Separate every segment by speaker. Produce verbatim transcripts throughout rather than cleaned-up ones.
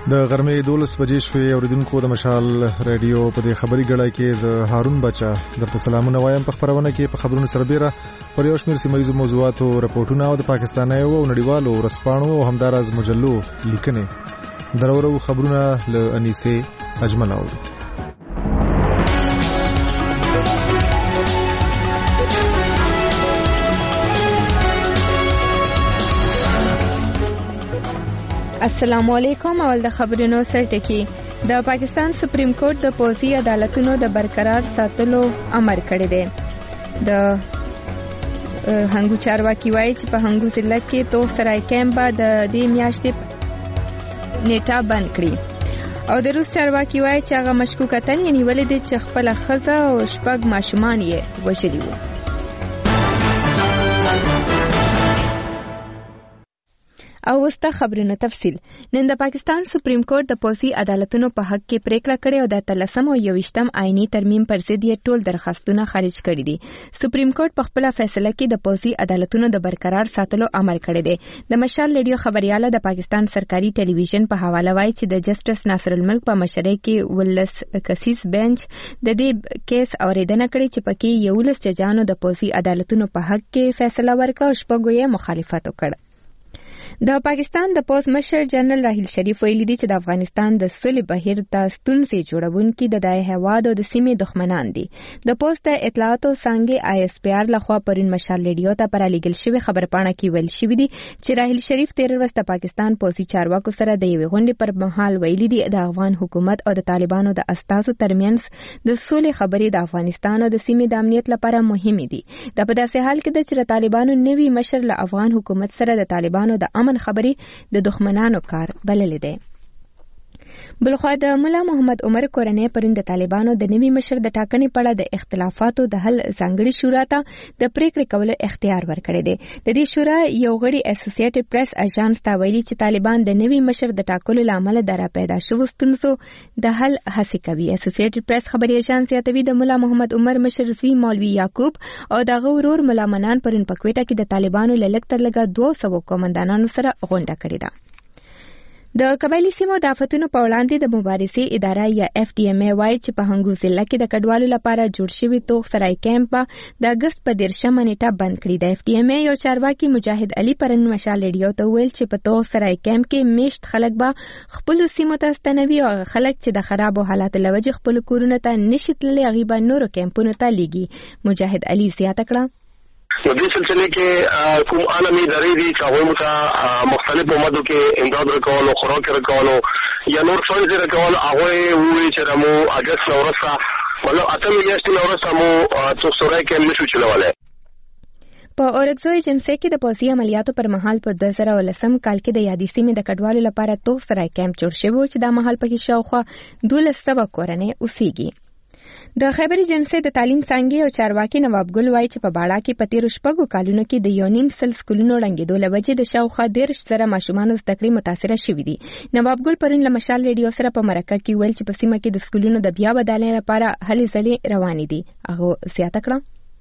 Speaker 1: د غرمې دولس بجې شوې. اوریدونکو د مشال رادیو په دې خبري ګړۍ کې زه هارون بچا درته سلامونه وایم. په خبرونه کې په خبرونو سره بیره پر یو شمېر سیمه ییزو موضوعاتو رپورټونه او د پاکستانیو او نړیوالو ورځپاڼو او همداراز مجلو لیکنې درورو خبرونه له انیسه اجمل اورو.
Speaker 2: السلام علیکم. اول د خبرونو سرټکی. د پاکستان سپریم کورټ د پوځي عدالتونو د برقرار ساتلو امر کړی دی. د هنګو چارواکي وایي چې په هنګو ضلع کې توغ سرای کیمپ به د دې میاشتې نیټه بند کړي او د روس چارواکي وایي چې هغه مشکوکتن یې نیولې دي چې خپله ښځه او شپږ ماشومان یې وژلي وو. او وسته خبرونه تفصیل. نن د پاکستان سپریم کورټ د پوځي عدالتونو په حق کې پریکړه کړې او د اتلسم او یوویشتم آئینی ترمیم پر ضد یې ټول درخواستونه خارج کړي دي. سپریم کورټ په خپل فیصله کې د پوځي عدالتونو د برقرار ساتلو امر کړی دی. د مشال رادیو خبرياله د پاکستان سرکاري ټلویزیون په حواله وایي چې د جسټس ناصر الملک په مشرۍ کې ولس کسیس بنچ د دې کیس اوریدنه کړې چې پکې یولس ججانو د پوځي عدالتونو په حق کې فیصله ورکړه او شپږ یې مخالفت وکړ. د پاکستان د پوز مشر جنرال راحیل شریف ویلي دی چې د افغانستان د سولې بهیر ته ستونزې جوړونکي د دای هواد او د سیمې دښمنان دي. د پوز د اطلاعاتو څنګه آی اس پی آر لخوا پرون مشال رادیو ته پر لیګل شوی خبرپاڼه کې ویل شوی دی چې راحیل شریف تیر ورځ د پاکستان پوزي چارواکو سره د یوې غونډې پر مهال ویلي دی د افغان حکومت او د طالبانو د استازو ترمنځ د سولې خبرې د افغانستان او د سیمې د امنیت لپاره مهمه دي. دا په داسې حال کې د چې طالبانو نوی مشر له افغان حکومت سره د طالبانو د امن خبري د دښمنانو کار بللې ده. بلخوا د مولا محمد عمر کورنۍ پرون د طالبانو د نوي مشر د ټاکنې په اړه د اختلافاتو د حل ځانګړي شورا ته د پریکړې کولو اختیار ورکړی دی. د دې شورا یو غړي اسوسییټډ پریس اژانس ته ویلي چې طالبان د نوي مشر د ټاکلو لامل د پیدا شوو ستونزو د حل هڅه کوي. اسوسییټډ پریس خبري اژانس یادوي د مولا محمد عمر مشر زوی مولوي یعقوب او دغه ورور مولا منان پرون په کوټه کې د طالبانو له لږ تر لږه دوه سوه قومندانانو سره غونډه کړې ده. د قبایلی سیمو د آفتونو په وړاندې د مبارزې اداره یا اف ډي ام ای وایي چې په هنګو ضلع کې د کډوالو لپاره جوړ شوی توغ سرای کیمپ د اګست په دیرشمه نیټه بند کړی. د اف ډي ام ای یو چارواکي مجاهد علي پرون مشال رادیو ته ویل چې په توغ سرای کیمپ کې میشت خلک به خپل سیمو ته ستنوي او خلک چې د خرابو حالاتو له وجې خپل کورونه ته نشي تللی هغوی به نورو کیمپونو ته لیږي. مجاهد علي زیاته کړه
Speaker 3: نو دې سلسله کې کوم عالمي ادارې دي چې هغوی موږ ته مختلفو مودو کې امداد ورکولو، خوراک ورکولو یا نور فنډز یې راکولو. هغوی وویل چې مو اګست نه وروسته مطلب اته میاشتې نه وروسته مو څوک سوری کیمپ نشو چلولی.
Speaker 2: په اورکزو ایجنسي کې د پوځي عملیاتو پر مهال په دوه زره ولسم کال کې د یادې سیمې د کډوالو لپاره توغ سرای کیمپ جوړ شوی و چې دا مهال پکې شاوخوا دولس سوه کورنۍ اوسېږي. د خیبر ایجنسي د تعلیم څانګې او چارواکي نواب ګل وایي چې په باړه کې په تیرو شپږو کالونو کې د یو نیم سل سکولونو ړنګېدو له وجې د شاوخوا دېرش زره ماشومانو زده کړې متاثره شوي دي. نواب ګل پرون له مشال رادیو سره په مرکه کې ویل چې په سیمه کې د سکولونو د بیا بدالۍ لپاره هلې ځلې روانې دي. هغه زیاته کړه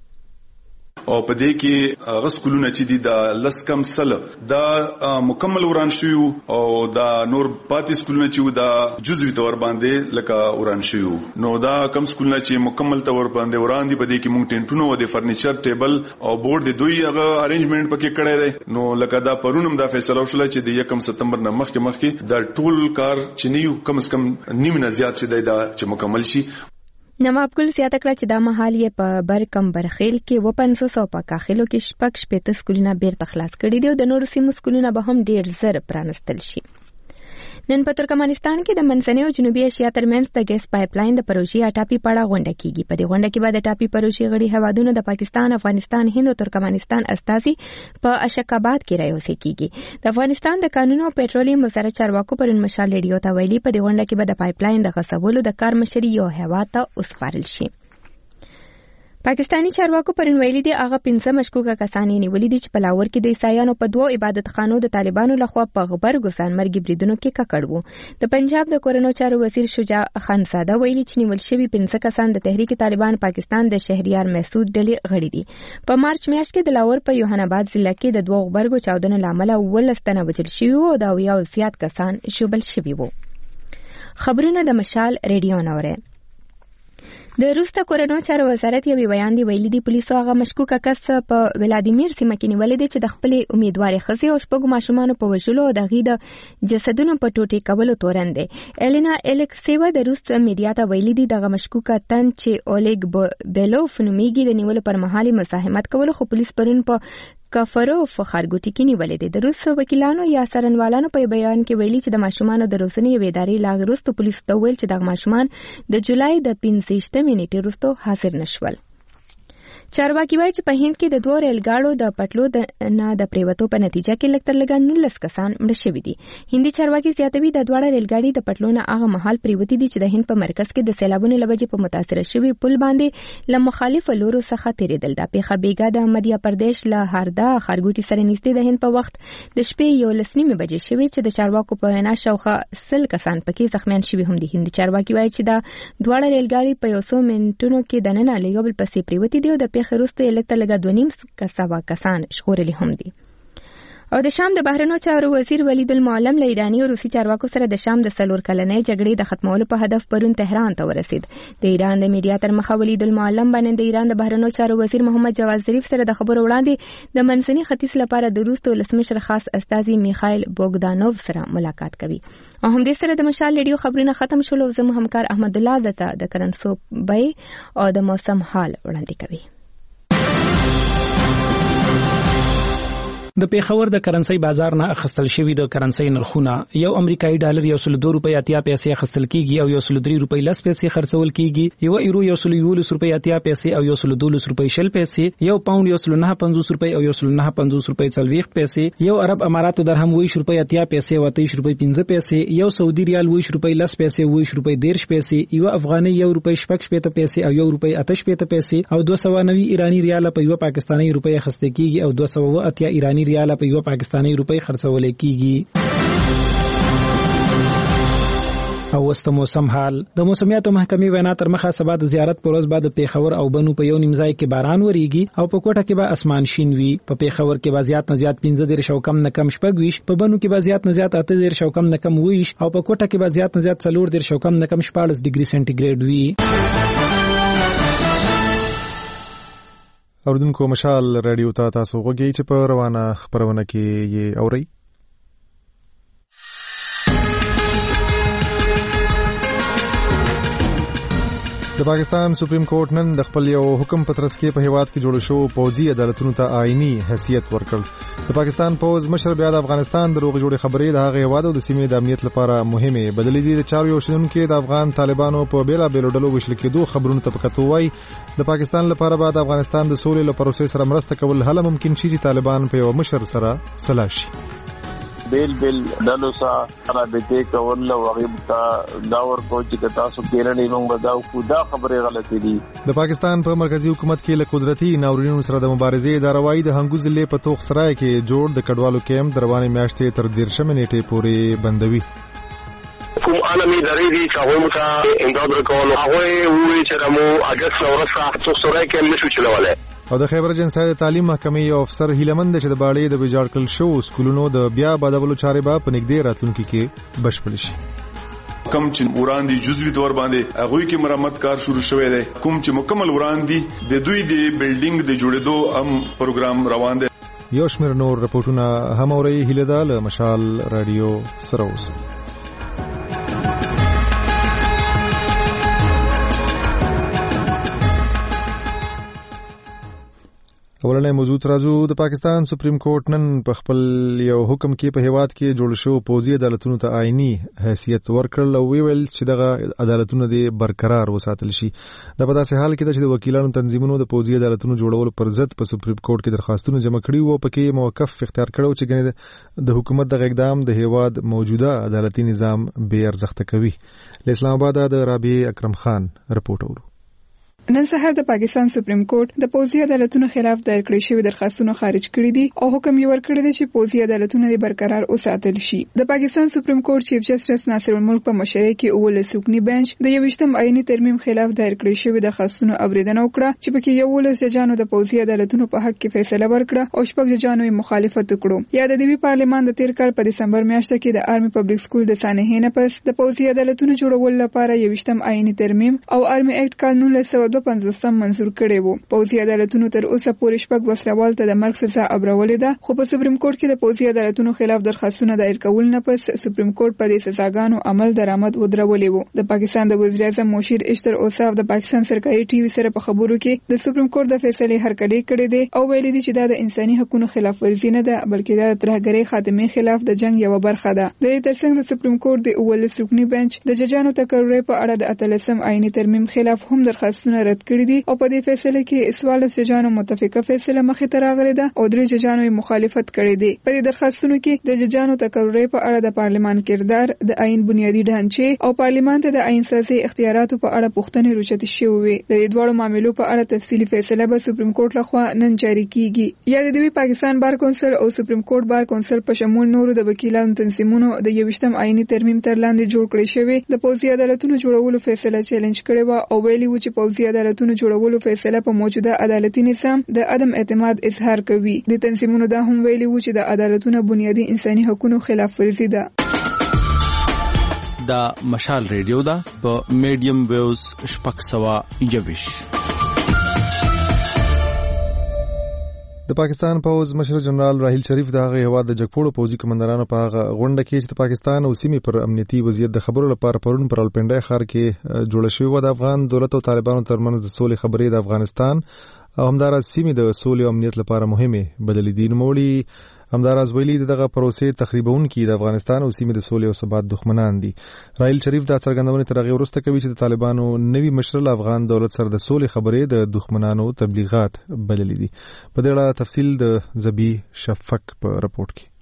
Speaker 4: او په دې کې هغه سکولونه چې دي د لس کم سل دا مکمل وران شوي او دا نور پاتې سکولونه چې دا جزوي تور باندې لکه وران شوي. نو دا کم سکولونه چې مکمل تور باندې وران دي په دې کې مونږ ټینټونو او د فرنیچر ټیبل او بورډ د دوی هغه ارینجمنت پکې کړی دی. نو لکه دا پرونم دا فیصله وشوله چې د یکم سپتمبر نه مخکې مخکې دا ټول کار چې نیو کم از کم نیم نه زیات شي دا چې مکمل شي.
Speaker 2: نواب ګل زیاته کړه چې دا مهال یې په برکم برخیل کې و پنځوس او په کاخلو کې شپږ شپېته سکولونه بیرته خلاص کړي دي او د نورو سیمو سکولونه به هم ډېر زر پرانستل شي. نن په ترکمنستان کې د منځنۍ او جنوبي اشیا ترمنځ د ګیس پایپ لاین د پروژې اټاپي په اړه غونډه کیږي. په دې غونډه کې به د ټاپي پروژې غړي هیوادونو د پاکستان، افغانستان، هند او ترکمنستان استازي په اشکاباد کې راوځي کیږي. د افغانستان د قانون او پېټرولیم وزارت چارواکو پرون مشال رادیو ته ویلي په دې غونډه کې به د پایپ لاین د غصبولو د کار مشري یو هیواد ته وسپارل شي. پاکستانی چارواکو پرون ویلي دي هغه پنځه مشکوکه کسان یې نیولي دي چې په لاهور کې د عیسایانو په دوو عبادتخانو د طالبانو لخوا په غبرګو ځانمرګي بریدونو کې ککړ وو. د پنجاب د کورنو چارو وزیر شجاع خانزاده ویلي چې نیول شوي پنځه کسان د تحریک طالبان پاکستان د شهریار مسعود ډلې غړي دي. په مارچ میاشت کې د لاهور په یوحنا آباد ضلع کې د دوو غبرګو چاودنو له امله ولس تنه وژل شوي وو او د اویاو زیات کسان ژوبل شوي وو. خبرونه د مشال ریډیو نوره. د روستا کورونو چارو وزارت یو بیان دی ویلي دی پولیسو هغه مشکوکه کس په ولادیمیر سیمه کې نیولې دی چې د خپل امیدوارې خزي او شپږو ماشومانو په وژلو او د غي د جسدونو په ټوټې کولو تورن دی. الینا الکسیوا د روس میډیا ته ویلي دی دغه مشکوکه تن چې اولګ بیلوف نومیږي د نیولو پر مهال مزاحمت کول، خو پولیس پرون په کفروف خارګوټی کې نیولې دي. د روس وکیلانو یا څارنوالانو په بیان کې ویلي چې د ماشومانو د روسنی ادارې لاغ وروسته پولیس ته ویل چې د ماشومان د جولای د پنځه نیټې وروسته حاضر نشول. چارواکي وایي چې په هند کې د دوه ریل ګاډو د پټلو د نه د پریوتو په نتیجه کې لکتر لګا نولس کسان مړ شوي دي. هندي چارواکي زیاتوي د دوه ریل ګاډي د پټلو نه هغه مهال پریوتی دي چې د هند په مرکز کې د سیلابونو لوجې په متاثر شوي پل باندې له مخالف لورو څخه تیریدل. د پیښه بیګا د مدیا پردیش له هردا خارګوټي سره نږدې د هند په وخت د شپې یو لسنیمه بجې شوي چې د چارواکو په وینا شاوخوا سل کسان پکې زخمیان شوي هم دي. هندي چارواکي وایي چې د دوه ریل ګاډي په یو څو منټونو کې د نن له یو بل پسې پریوتی دي او د پیښه وروسته لکه لګا دوه نیم کسبه کسان شغورلي هم دي. او د شام د بهرنیو چارو وزیر ولید المعلم له ایرانی او روسي چارواکو سره د شام د سلور کلنې جګړې د ختمولو په هدف پرون تهران ته ورسید. د ایران د میډیا تر مخه ولید المعلم باندې د ایران د بهرنیو چارو وزیر محمد جواد ظریف سره د خبرو وړاندې د منځني ختیځ لپاره د روس ولسمشر خاص استازي میخائیل بوګدانوف سره ملاقات کوي. او هم دې سره د مشال ریډیو خبرونه ختم شول. زموږ همکار احمد الله دته د کرنسو بای او د موسم حال وړاندې کوي.
Speaker 5: د پیښور د کرنسي بازار نه اخستل شوی د کرنسي نرخونه یو امریکایي ډالر یو سل دوه روپۍ اتیا پیسې اخستل کیږي او یو سل درې روپۍ لس پیسې خرڅول کیږي. یو ایرو یو سل یو لس روپۍ اتیا پیسې او یو سل دوه لس روپۍ شل پیسې. یو پاوند یو سل نه پنځوس روپۍ او یو سل نه پنځوس روپۍ څلوېښت پیسې. یو عرب اماراتو درهم ویش روپۍ اتیا پیسې او اتیش روپۍ پنځه پیسې. یو سعودي ریال ویش روپۍ لس پیسې او ویش روپۍ دیرش پیسې. یو افغاني یو روپۍ شپږ شپېته پیسې او یو روپۍ اتش شپېته پیسې او دوه سوه نوي ایرانی ریال په یو پاکستاني روپۍ اخیستل کیږي او دوه سوه اتیا ایرانی ریال په یو پاکستاني روپۍ خرڅول کیږي. او وسته موسم حال د موسمیاتو محکمې وینا تر مخه سبا د زیارت پر ورځ بعد پیښور او بنو په یو نیمځای کې باران وریږي او په کوټه کې به اسمان شین وي. په پیښور کې به زیات نه زیات پنځه دېرش او کم نه کم شپږ ویش، په بنو کې به زیات نه زیات اته دېرش او کم نه کم ویش او په کوټه کې به زیات نه زیات څلور دېرش او کم نه کم شپاړس ډیګري سنټیګریډ وي.
Speaker 1: اوردونکو مشال رادیو ته تاسو غوږی چې په روانه خبرونه کې یې اورئ. د پاکستان سپریم کورټ نن د خپل یو حکم په ترڅ کې په هیواد کې جوړ شو پوځي عدالتونو ته آئینی حیثیت ورکړ. د پاکستان پوز مشر بیا د افغانستان د روغ جوړې خبرې د هغه هیواد او د سیمې د امنیت لپاره مهمه بدلې دي. د چارو یو شنونکو د افغان طالبانو په بیلا بیلو ډلو وشل کېدو خبرونه ته پکتو وای د پاکستان لپاره بعد افغانستان د سولې لپاره پروسې سره مرسته کول هله ممکن شي چې طالبان په یو مشر سره سلا شي.
Speaker 6: بیل بیل دلو سا رابطه کول او غیبتا داور کو چې تاسو کېرنې موږ بداو خدا خبره غلطي دي.
Speaker 1: د پاکستان په مرکزی حکومت کې له قدرتي ناورینونو سره د مبارزې اداره وايي د هنګو ضلع په توخ سرای کې جوړ د کډوالو کیمپ دروانې میاشتې تر دیرشمې نیټې پورې بندوي.
Speaker 3: کوم عالمي درې دي چې هغه مته امداد ورکول هغه وی چې مو اگست ورسره توخ سرای کې نشو چلواله.
Speaker 1: او د خیبر جنسای د تعلیم محکمې یو افسر هیلمند چې د باړې د ویجاړ کړل شو سکولونو د بیا بادولو چارې به په نږدې راتلونکي کې بشپړ شي.
Speaker 4: کم چې وړاندې جزوي تور باندې هغه کې مرمت کار شروع شوی دی. کوم چې مکمل وړاندې د دوی د بلډینګ د جوړېدو هم پروګرام روان دی.
Speaker 1: یو شمېر نور رپورټونه هم اوري. هیله ده له مشال رادیو سره اوسئ. اولنې موضوع ترازو د پاکستان سپریم کورټ نن په خپل یو حکم کې په هیواد کې جوړ شو پوځي عدالتونو ته آئینی حیثیت ورکړل او ویل چې دغه عدالتونه دې برقرار وساتل شي. دا په داسې حال کې چې د وکیلانو تنظیمونو د پوځي عدالتونو جوړولو پر ضد په سپریم کورټ کې درخواستونه جمع کړي وو، پکې موقف اختیار کړو چې ګنې د حکومت د اقدام د هیواد موجوده عدالتي نظام بے ارزښت کوي. له اسلام آباد د رابعه اکرم خان رپورټ اورو.
Speaker 7: نن سهار د پاکستان سپریم کورټ د پوځي عدالتونو خلاف دایر کړی شوی درخواستونه خارج کړي دي او حکم یې ورکړی دی چې پوځي عدالتونه برقرار وساتل شي. د پاکستان سپریم کورټ چیف جسټس ناصر الملک په مشرۍ کې اول سوکني بنچ د یوشتم آئینی ترمیم خلاف دایر کړی شوی درخواستونه اوریدنه وکړه چې پکې یو ولس ججانو د پوځي عدالتونو په حق کې فیصله ورکړه او شپږ ججانو یې مخالفت وکړو. یا د دوی پارلیمان د تیر کال په دسمبر میاشت کې د آرمي پبلک سکول د سانحې نه پس د پوځي عدالتونو جوړول لپاره یوشتم آئینی ترمیم او آرمي اکټ کال نولس سوه دوه پنځوس منظور کړي وو. پوځي عدالتونو تر اوسه پورې شپږ وسلوال ته د مرګ سزا ابرولې ده، خو په سپریم کورټ کې د پوځي عدالتونو خلاف درخواستونه دایر کول نه پس سپریم کورټ په دې سزاګانو عمل درآمد ودرولې وو. د پاکستان د وزیر اعظم مشیر اشتر اوصاف د پاکستان سرکاري ټي وي سره په خبرو کې د سپریم کورټ د فیصلې هرکلی کړی دی او ویلي دي چې دا د انساني حقوقو خلاف ورزي نه ده بلکې دا د ترهګرۍ خاتمې خلاف د جنگ یو برخه ده. د دې ترڅنګ د سپریم کورټ د اول سوکني بنچ د ججانو تقرر په اړه د اتلسم آئینی ترمیم خلاف هم درخواستونه رد کړي دي او په دې فیصله کې سوالس ججانو متفقه فیصله مخې ته راغلې ده او درې ججانو مخالفت کړی دی. په دې درخواستونو کې د ججانو تقرر په اړه د پارلیمان کردار، د آئین بنیادی ډانچې او پارلیمان ته د آئین سازي اختیاراتو په اړه پوښتنې روچتې شوې وي. د دې دوه معاملو په اړه تفصیلی فیصله به سپریم کورټ لخوا نن جاری کیږي. یا د دوی پاکستان بار کونسل او سپریم کورټ بار کونسل په شمول نورو د وکیلانو تنظیمونو د یوشتم آئینی ترمیم تر لاندې جوړ کړی شوی د پوځي عدالتونو جوړولو فیصله چیلنج کړې و او ویلي و چې پوځي عدالتونو جوړولو فیصله په موجوده عدالتي نظام د عدم اعتماد اظهار کوي. د تنظیمونو دا هم ویلي و چې د عدالتونو بنیادی انساني حقوقو خلاف ورزي ده.
Speaker 8: دا مشال ریډیو دا په میډیم ویوز شپږ سوه یوویش.
Speaker 1: د پاکستان پوز مشر جنرال راحیل شریف د هغه هواد د جګپوړو پوځي کمانډرانو په هغه غونډه کې چې د پاکستان او سیمې پر امنیتي وضعیت د خبرو لپاره پرون پر الپنډای ښار کې جوړه شوې و د افغان دولت او طالبانو ترمنځ د سولې خبرې د افغانستان او همداراز سیمې د سولې او امنیت لپاره مهمه بللې دي. نوموړي همداراز ویلي دغه پروسې تخریبونکي د افغانستان او سیمې د سولې او ثبات دښمنان دي. راحیل شریف دا څرګندونه تر هغه وروسته کوي چې د طالبانو نوي مشر له افغان دولت سره د سولې خبرې د دښمنانو تبلیغات بللې دي. په دې اړه تفصیل د زبی شفق په راپورټ کې.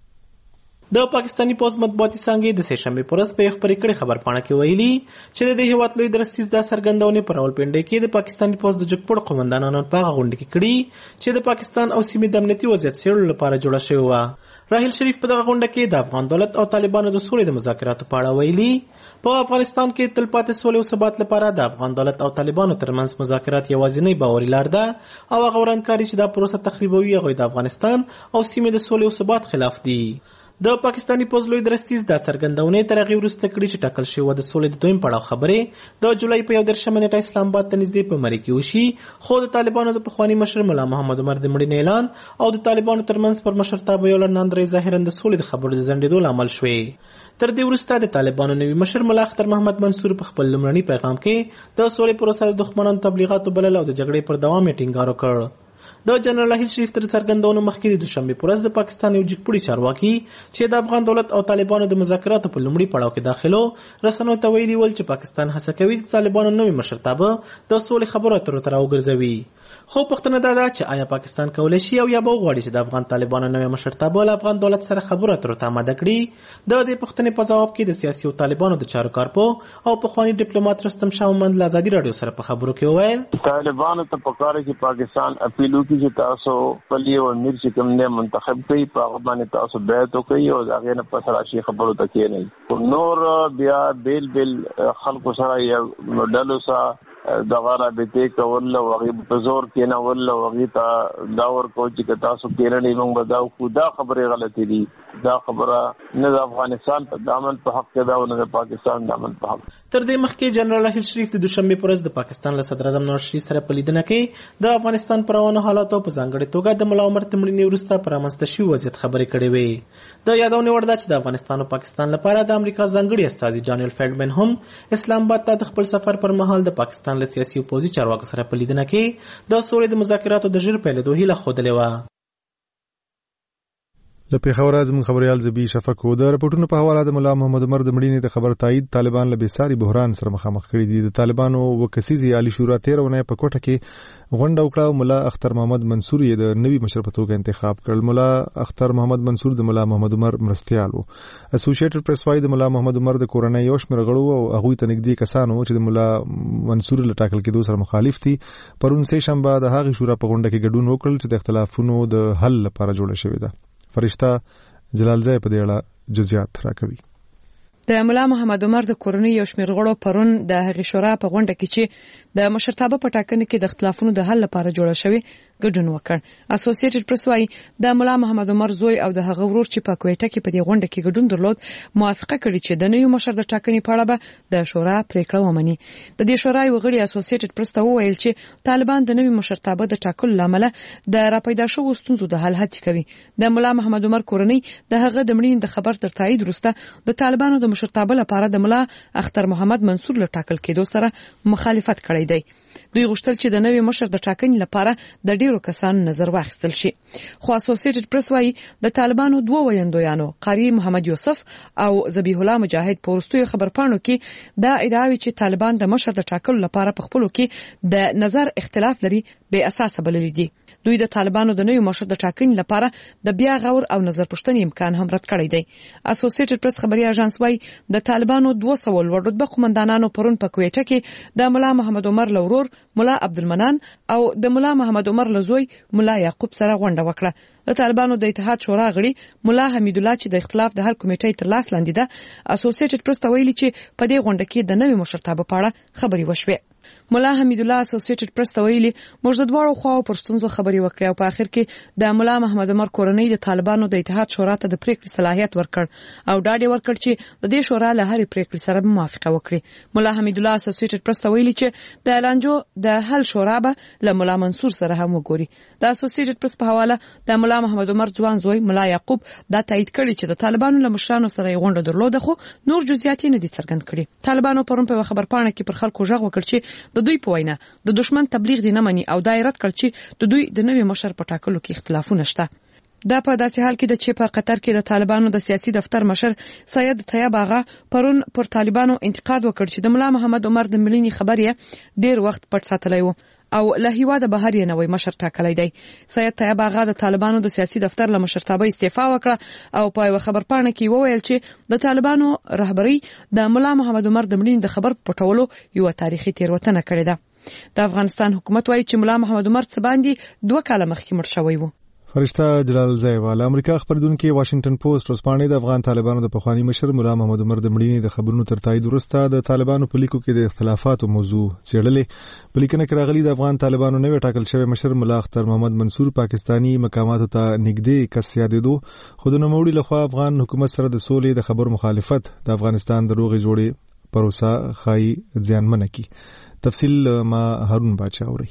Speaker 9: د پاکستاني پوز مطبوعاتي څانګې د سهشنبه پر ورځ په خبري کړي خبر پاڼه کې ویلي چې د دې هیواد لوی درستیز د سرګندونې پر راولپنډي کې د پاکستاني پوز د جګپوړ قومندانانو په غونډه کې کړي چې د پاکستان او سیمې د امنیتي وضعیت څېړلو لپاره جوړه شوې و. راحیل شریف په دغه غونډه کې د افغان دولت او طالبانو د سولې د مذاکراتو په اړه ویلي په افغانستان کې تلپاتې سولې او ثبات لپاره د افغان دولت او طالبانو ترمنځ مذاکرات یوازینی باوري لار ده او هغه ورانکاري چې دا پروسه تخریبوي هغوی د افغانستان او سیمې د سولې او ثبات خلاف دي. د پاکستاني پوز لوی درستیز د سرګندونې تر هغې وروسته کړي چې ټاکل شوې د سولې د دویم پړاو خبرې د جولای په یو دېرشمه نیټه اسلام آباد ته نږدې په مري کې وشي، خو د طالبانو د پخواني مشر ملا محمد عمر د مړینې اعلان او د طالبانو ترمنځ پر مشرتابه یو لړ ناندرۍ ظاهرا د سولې د خبرو د ځنډېدو لامل شوې. تر دې وروسته د طالبانو نوي مشر ملا اختر محمد منصور په خپل لومړني پیغام کې د سولې پروسه د دښمنانو تبلیغاتو بلل او د جګړې پر دوام یې ټینګار وکړ. د جنرال راحیل شریف تر څرګندونو مخکې د دوشنبې په ورځ د پاکستان یو جګپوړي چارواکي چې د افغان دولت او طالبانو د مذاکراتو په لومړي پړاو کې داخلو رسنیو ته ویلي ول چې پاکستان هڅه کوي د طالبانو نوي مشرتابه د سولې خبرو اترو ته راوګرځوي. خو پوښتنه دا ده چې آیا پاکستان کولی شي او یا به وغواړي چې د افغان طالبانو نوی مشرتابه له افغان دولت سره خبرو اترو ته آماده کړي؟ د دې پوښتنې په ځواب کې د سیاسي او طالبانو د چارو کارپو او پخواني ډیپلوماټ رستم شاه مومند له ازادي راډیو سره په خبرو کې وویل
Speaker 6: طالبانو ته پکاره چې پاکستان اپیل وکړي چې تاسو خپل یو امیر چې کوم نه منتخب کړي په هغه باندې تاسو بیعت وکړئ او هغې نه پس راشي خبرو ته کښېنئ. نور بیا بیل بیل خلکو سره یا ډلو سره دغه رابطې کول او هغې په زور کېنول او هغې ته دا ورکول چې تاسو کېنئ موږ به دا وکړو، دا خبرې غلطې دي. دا خبره نه د افغانستان په دامن په حق کې ده او نه د پاکستان دامن په حق.
Speaker 9: تر دې مخکې جنرال راحیل شریف د دوشنبې په ورځ د پاکستان له صدر اعظم نواز شریف سره په لیدنه کې د افغانستان پر روانو حالاتو په ځانګړې توګه د ملا عمر د مړینې وروسته پر رامنځته شوي وضعیت خبرې کړې وې. د یادونې وړ ده چې د افغانستان او پاکستان لپاره د امریکا ځانګړي استازي ډانیل فیلډمن هم اسلام آباد ته د خپل سفر پر مهال د پاکستان له سیاسي او پوځي چارواکو سره په لیدنه کې د سولې د مذاکراتو د ژر پیلېدو هیله ښودلې وه.
Speaker 1: د پیښور اعظم خبريال زبی شفق د رپورټونو په حواله د مولا محمد عمر د مړینې د خبر تایید طالبان له بیساري بحران سره مخامخ کړي دي. د طالبانو وکسیزي عالی شورا تیر ونه په کوټه کې غونډه وکړه. مولا اختر محمد منصور یې د نوي مشر په توګه انتخاب کړل. مولا اختر محمد منصور د مولا محمد عمر مرستيال وو. اسوسییټډ پریس وايي د مولا محمد عمر د کورنۍ یو شمېر غړو او هغوی ته نږدې کسانو چې د مولا منصور له ټاکل کېدو سره مخالف دي پرون سه شنبه د هغې شورا په غونډه کې ګډون وکړل چې د اختلافونو د حل لپاره جوړه شوې ده. فرشتہ جلالزای په دې اړه جزئیات راکوي.
Speaker 10: د مولا محمد عمر د کورنۍ یو شمېر غړو پرون د هغې شورا په غونډه کې چې د مشرتابه په ټاکنه کې د اختلافونو د حل لپاره جوړه شوې ګډون وکړ. اسوسییټډ پریس وايي د مولا محمد عمر زوی او د هغه ورور چې په کوټه کې په دې غونډه کې ګډون درلود موافقه کړې چې د نوي مشر د ټاکنې په اړه به د شورا پریکړه ومني. د دې شورا یو غړي اسوسییټډ پریس ته وویل چې طالبان د نوي مشرتابه د ټاکلو لامل د راپیدا شوو ستونزو د حل هڅې کوي. د مولا محمد عمر کورنۍ د هغه د مړینې د خبر تر تایید وروسته د طالبانو د مشرتابه لپاره د مولا اختر محمد منصور له ټاکل کېدو سره مخالفت کړی دی. دوی غوښتل چې د نوي مشر د ټاکنې لپاره د ډیرو کسانو نظر واخیستل شي. خو اسوسییټډ پریس وايي د طالبانو دوه ویندویانو قاری محمد یوسف او ذبیح الله مجاهد په وروستیو خبرپاڼو کې دا ادعاوي چې طالبان د مشر د ټاکلو لپاره په خپلو کې د نظر اختلاف لري بې اساسه بللي دي. دوی د طالبانو د نوي مشر د ټاکنې لپاره د بیا غور او نظر پوښتنې امکان هم رد کړی دی. اسوسییټډ پریس خبري اژانس وايي د طالبانو دوه سوه لوړ رتبه قومندانانو پرون په کوټه کې د مولا محمد عمر لورور مولا عبدالمنان او د مولا محمد عمر لزوی مولا یعقوب سره غونډه وکړه. د طالبانو د اتحاد شورا غړي مولا حمید الله چې د اختلاف د حل کمیټې تر لاس لاندې ده اسوسییټډ پریس ته ویلي چې په دې غونډه کې د نوي مشرتابه په اړه خبري وشوې. مولا حمید الله اسوسییټډ پریس ته ویلي موږ د دواړو خواو پر ستونزو خبري وکړې او په اخر کې د مولا محمد عمر کورنۍ د طالبانو د اتحاد شورا ته د پریکړې صلاحیت ورکړ او ډاډ ورکړ چې د دې شورا له هرې پریکړې سره موافقه وکړي. مولا حمید الله اسوسییټډ پریس ته ویلي چې د لانجو د حل شورا به له مولا منصور سره هم وګوري. د اسوسییټډ پریس په حواله د مولا محمد عمر ځوان زوی مولا یعقوب دا تایید کړی چې د طالبانو له مشرانو سره یې غونډه درلوده خو نور جزئیات نه دي څرګند کړي. طالبانو پرون په خبرپاڼه کې پر خلکو غږ وکړ چې د دوی په وینا د دشمن تبلیغ دی نه مني او دایرت کړ چې د دوی د نوي مشر په ټاکلو کې اختلافونه شته. دا په داسې حال کې د چې په قطر کې د طالبانو د سیاسي دفتر مشر سید طیب آغا پرون پر طالبانو انتقاد وکړ چې د مولا محمد عمر د مړینې خبر یې ډیر وخت پټ ساتلی وو او له هیواده بهر یې نوی مشر ټاکلی دی. سید طیب آغا د طالبانو د سیاسي دفتر له مشرتابه استعفا وکړه او په یو خبرپاڼه کې وویل چې د طالبانو رهبری د مولا محمد عمر د مړینې د خبر پټولو یو تاریخي تیروتنه کړې ده. د افغانستان حکومت وايي چې مولا محمد عمر څه باندې دوه کاله مخکې مړ شوی و.
Speaker 1: فرشتہ جلالزای والا امریکا خبردونکو واشنگټن پوسټ ورسپانې د افغان طالبانو د پخوانی مشر مولا محمد عمر د مړینې د خبرونو تر تایید وروسته د طالبانو په لیکو کې د اختلافاتو موضوع څېړلې. په لیکنه کې راغلي د افغان طالبانو نوی ټاکل شوی مشر مولا اختر محمد منصور پاکستانی مقاماتو ته نږدې کس یادېدو خو د نوموړي لخوا افغان حکومت سره د سولې د خبر مخالفت د افغانستان د روغې جوړې پروسه خای ځانمنه کی. تفصیل ما هارون باچا اوري.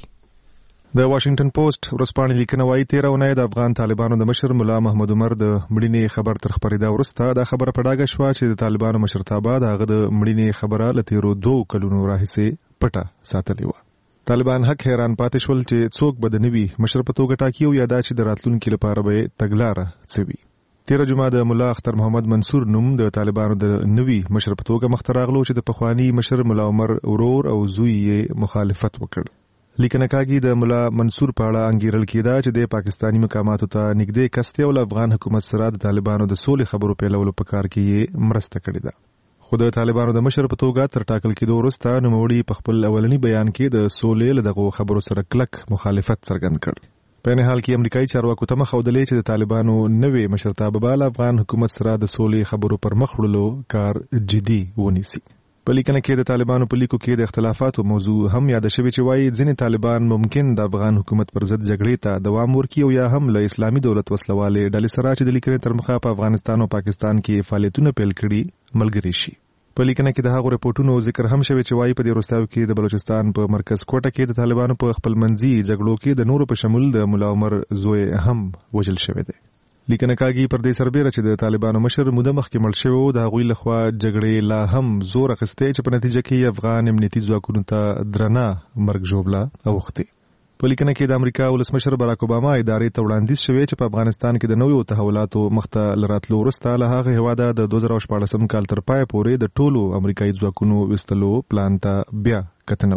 Speaker 1: د واشنگټن پوسټ ورسپانې لیکنه وايي تیر اونۍ د افغان طالبانو د مشر مولا محمد عمر د مړینې خبر تر خبرېدا وروسته دا خبره په ډاګه شوه چې د طالبانو مشرتابه د هغه د مړینې خبره له تیرو دوه کلونو راهیسې پټه ساتلې وه. طالبان حق حیران پاتې شول چې څوک به د نوي مشر په توګه ټاکي او یا دا چې د راتلونکي لپاره به تګلاره څه وي. تیر جمعه د مولا اختر محمد منصور نوم د طالبانو د نوي مشر په توګه مخ ته راغلو چې د پخوانی مشر مولا عمر ورور او زوی یې مخالفت وکړ. لیکنه کاږي د مولا منصور په اړه انګیرل کېده چې د پاکستانی مقاماتو ته نږدې کس دی او له افغان حکومت سره د طالبانو د سولې خبرو پیلولو په کار کې یې مرسته کړې ده. خو د طالبانو د مشر په توګه تر ټاکل کېدو وروسته نوموړي په خپل اولنی بیان کې د سولې له دغو خبرو سره کلک مخالفت څرګند کړ. په نه حال کې امریکایي چارواکو ته مخاودلې چې د طالبانو نوې مشرتابه به له افغان حکومت سره د سولې خبرو پر مخ وړلو کار جدي ونیسي. په لیکنه کې د طالبانو په لیکو کې د اختلافاتو موضوع هم یاد شوی چې وايي ځینې طالبان ممکن د افغان حکومت پر ضد جګړې ته دوام ورکړي او یا هم له اسلامي دولت وسلوالې ډلې سره چې د لیکنې تر مخه په افغانستان او پاکستان کې فعالیتونه پیل کړي ملګري شي. په لیکنه کې د هغو رپورټونو ذکر هم شوی چې وايي په دې وروستیو کې د بلوچستان په مرکز کوټه کې د طالبانو په خپلمنځي جګړو کې د نورو په شمول د مولا عمر زوی هم وژل شوی دی. لیکنه کاږي پر دې سربېره چې د طالبانو مشر موده مخکې مړ شوی و د هغوی لخوا جګړې لا هم زور اخیستی چې په نتیجه کې افغان امنیتي ځواکونو ته درنه مرګ ژوبله اوښتې. په لیکنه کې د امریکا ولسمشر باراک اوباما ادارې ته وړاندیز شوی چې په افغانستان کې د نویو تحولاتو مخته لراتلو وروسته له هغه هیواده د دوه زره شپاړسم کال تر پای پورې د ټولو امریکایي ځواکونو وستلو پلان ته بیا کتنه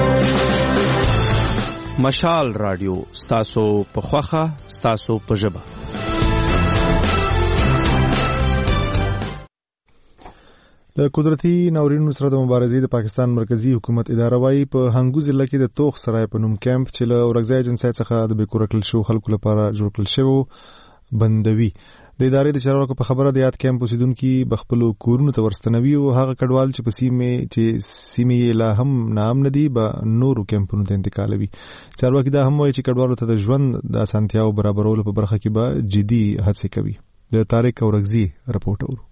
Speaker 1: وکړي.
Speaker 8: مشال رادیو ستاسو په خوخه ستاسو په ژبه.
Speaker 1: د قدرتي ناورینونو سره د مبارزې د پاکستان مرکزی حکومت اداره وايي په هنګو ضلع کې د توخ سرای په نوم کیمپ چې له ورغځای جنسای څخه د بیکور کړل شو خلکو لپاره جوړ کړل شو بندوي. د ادارې د چارواکو په خبره د یاد کیمپ اوسیدونکو بخپلو کورونو ته ورستنوي او هغه کډوال چې په سیمه چې سیمه لا هم نام ندي به نورو کیمپونو ته انتقالوي. چارواکي دا هم وایي چې کډوالو ته د ژوند د اسانتیاو برابرولو په برخه کې به جدي هڅې کوي. د طارق اورغزي رپورټ اورو.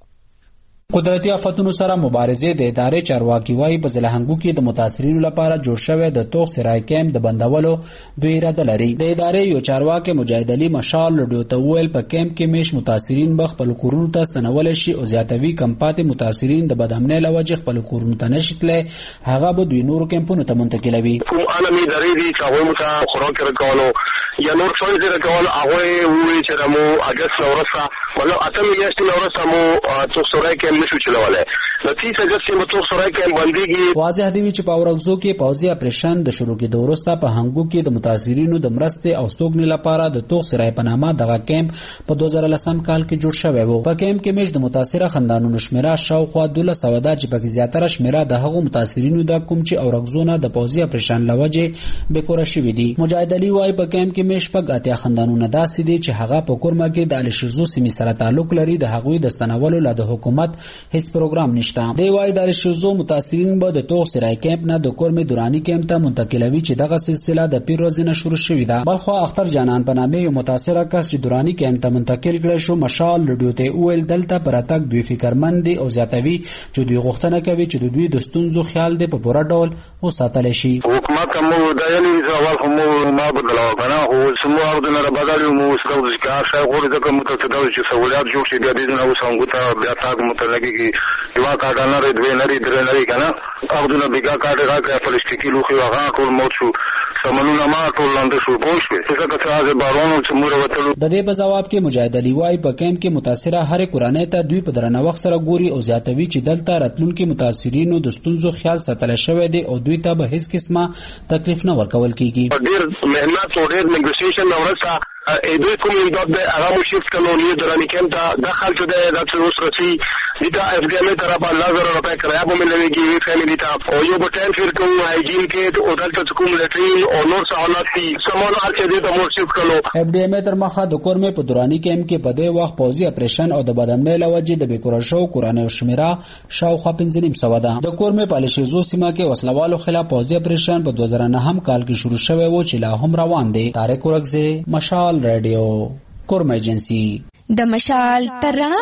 Speaker 11: قدرتي آفتونو سره مبارزې د ادارې چارواکي وايي په ضلع هنګو کې د متاثرینو لپاره جوړ شوی د توخ سرای کیمپ د بندولو دوی اراده لري. د ادارې یو چارواکي مجاهد علي مشال لډیو ته ویل په کیمپ کې میش متاثرین به خپل کورونو ته ستنول شي او زیاتوي کمپاتې متاثرین د بدامنۍ لوجه خپل کورونو ته نشیتله هغه به دوی نور کیمپونو ته منتقلوي.
Speaker 3: کوم عالمي ادارې دي چې هغه متا خوراک ورکولو یا نور څه دې راکول هغه وی چې رمو اگست نورسا مطلب اته میاشتې نورسا مو توخ سرای کیمپ نشو چلولای. د تیس اگست مو توخ سرای کیمپ بنديږي.
Speaker 11: واضح دی چې په اورغزو کې پوځي اپریشن د شروع کېدو وروسته په هنګو کې د متاثرینو د مرستې او ستوګنې لپاره د توخ سرای په نامه دغه کیمپ په دوه زره لسم کال کې جوړ شوی و. په کیمپ کې مش د متاثره خاندانونو شمیره شاوخوا دوله سوه ده چې په زیاتره شمیره د هغو متاثرینو د کوم چې اورغزونه د پوځي اپریشن لوجه بیکور شوی دي. مجاهد علي وايي په کیمپ کې مش په اتیا خاندانونه داسې دي چې هغه په کورما کې د الشزو سیمې سره تعلق لري. د هغوی د ستنولو له د حکومت هیڅ پروګرام نشته. دی وايي د الشزو متاثرین به د توخ سرای کیمپ نه د کورمې دورانی کیمپ ته منتقلوي چې دغه سلسله د پیر ورځ نه شروع شوې ده. بلخو اختر جانان په نامه یو متاثره کس چې دورانی کیمپ ته منتقل کړي شو مشال لډیو ته ویل دلته پراتک دوی فکرمند دي او زیاتوي چې دوی غوښتنه کوي چې د دوی د ستونزو خیال دی په پوره ډول وساتل شي.
Speaker 3: حکومت کوم دایلي ځواب هم ما بدلو کنه او سمو اردن را بدلو مو څو ځکه شای غوړي د کوم متفدل چې سہولیات جوړ شي د دې نو څنګه ته بیا تاګ متلګي کی دوا کاټ نه لري دوی لري درې لري کنه اردن بیګه کاټ راکړه پلاستیکي لوخي واغه ټول موت شو سمنونه ما ټول لاندې شو پوښتنه څه څه څه بارونو چې موږ وتلو.
Speaker 11: د دې په جواب کې مجاهد علي وايي په کیمپ کې متاثره هر قرانه ته دوی په درنه وخت سره ګوري او زیاتوي چې دلته راتلونکو متاثرینو د ستونزو خیال ساتل شوی دی او دوی ته به هیڅ قسمه تکلیف نه ورکول کیږي.
Speaker 3: ډیر مهنت او ډیر نیګوسییشن اورسا دوی کوم امداد د هغه مشفت قانوني دراني کیمپ ته داخل شوه د داسې وسرسي دته افغاني طرف الله زره روپے کرایه به ملويږي وی فیملی ته او یو بټن فیر کوم هایجین کې او دلته کوم لټرین او نور سہولت دي سامان ارچې دي ته مشفت کړو.
Speaker 11: اف ډي ام تر مخه د کورمې په دوراني کیمپ کې په دې وخت پوځي اپریشن او د بدامنۍ لوجه د بیکور شو قرانه او شمیره شاوخوا پنځه نیم سوه ده. د کورمې په لشيزو سیمه کې وسلوالو خلاف پوځي اپریشن په دوه زره نهم کال کې شروع شوی و چې لا هم روان دی. طارق اورغزي مشال رادیو کورمه ایجنسی.
Speaker 2: د مشال تر رڼا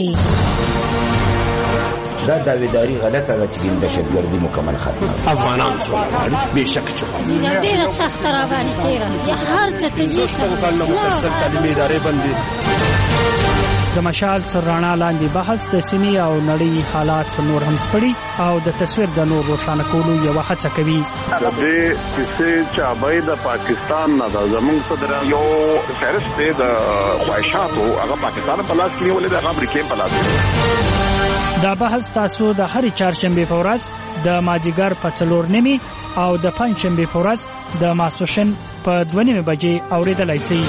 Speaker 2: لاندې
Speaker 12: دا داویداری غلطه ده چې د شتګردي مکمل ختمه
Speaker 13: افغانان څو بهشکه چې ډیره سخت را باندې تیره هر څه کې دوه کال مسلسل تعلیمي ادارې بندي.
Speaker 5: د مشال تر رڼا لاندې بحث د سیمې او نړۍ حالات نور هم سپړي او د تصویر د نور روښانه کولو یو هڅه کوي.
Speaker 6: د دې کیسې چې ابای د پاکستان نه د زموږ صدر
Speaker 12: یو فهرست دی د خواهشاتو هغه پاکستان په لاس کې ولې د امریکا په لاس کې.
Speaker 5: دا بحث تاسو د هرې چهارشنبه په ورځ د ماجیګر په څلور نیمه او د پنځشنبه په ورځ د ماسوشن په دوه نیمه بجې اوریدلای شئ.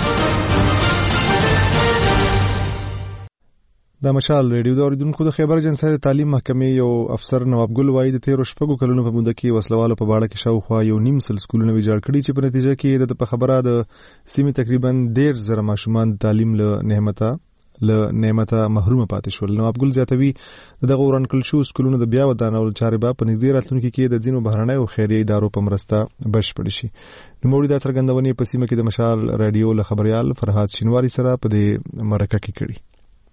Speaker 1: د مشال ریډیو د اوریدونکو د خبر جنسي د تعلیم محکمې یو افسر نواب ګل وایي د تیرو شپږو کلونو په موده کې وسلوالو په باړه کې شاوخوا یو نیم سل سکولونه ویجاړ کړي چې په نتیجه کې د په خبره د سیمې تقریبا ډیر زره ماشومان تعلیم له نعمته له نعمته محروم پاتې شول. نواب ګل زیاتوي دغه ورانکل شو سکولونو د بیا ودانول چارې به په نږدې راتلونکي کې د ځینو بهرنۍ او خیریه ادارو په مرسته بشپړ شي. نوموړي د څرګندونې په سیمه کې د مشال رادیو له خبريال فرهاد شینواری سره په دې مرکه کې کړي.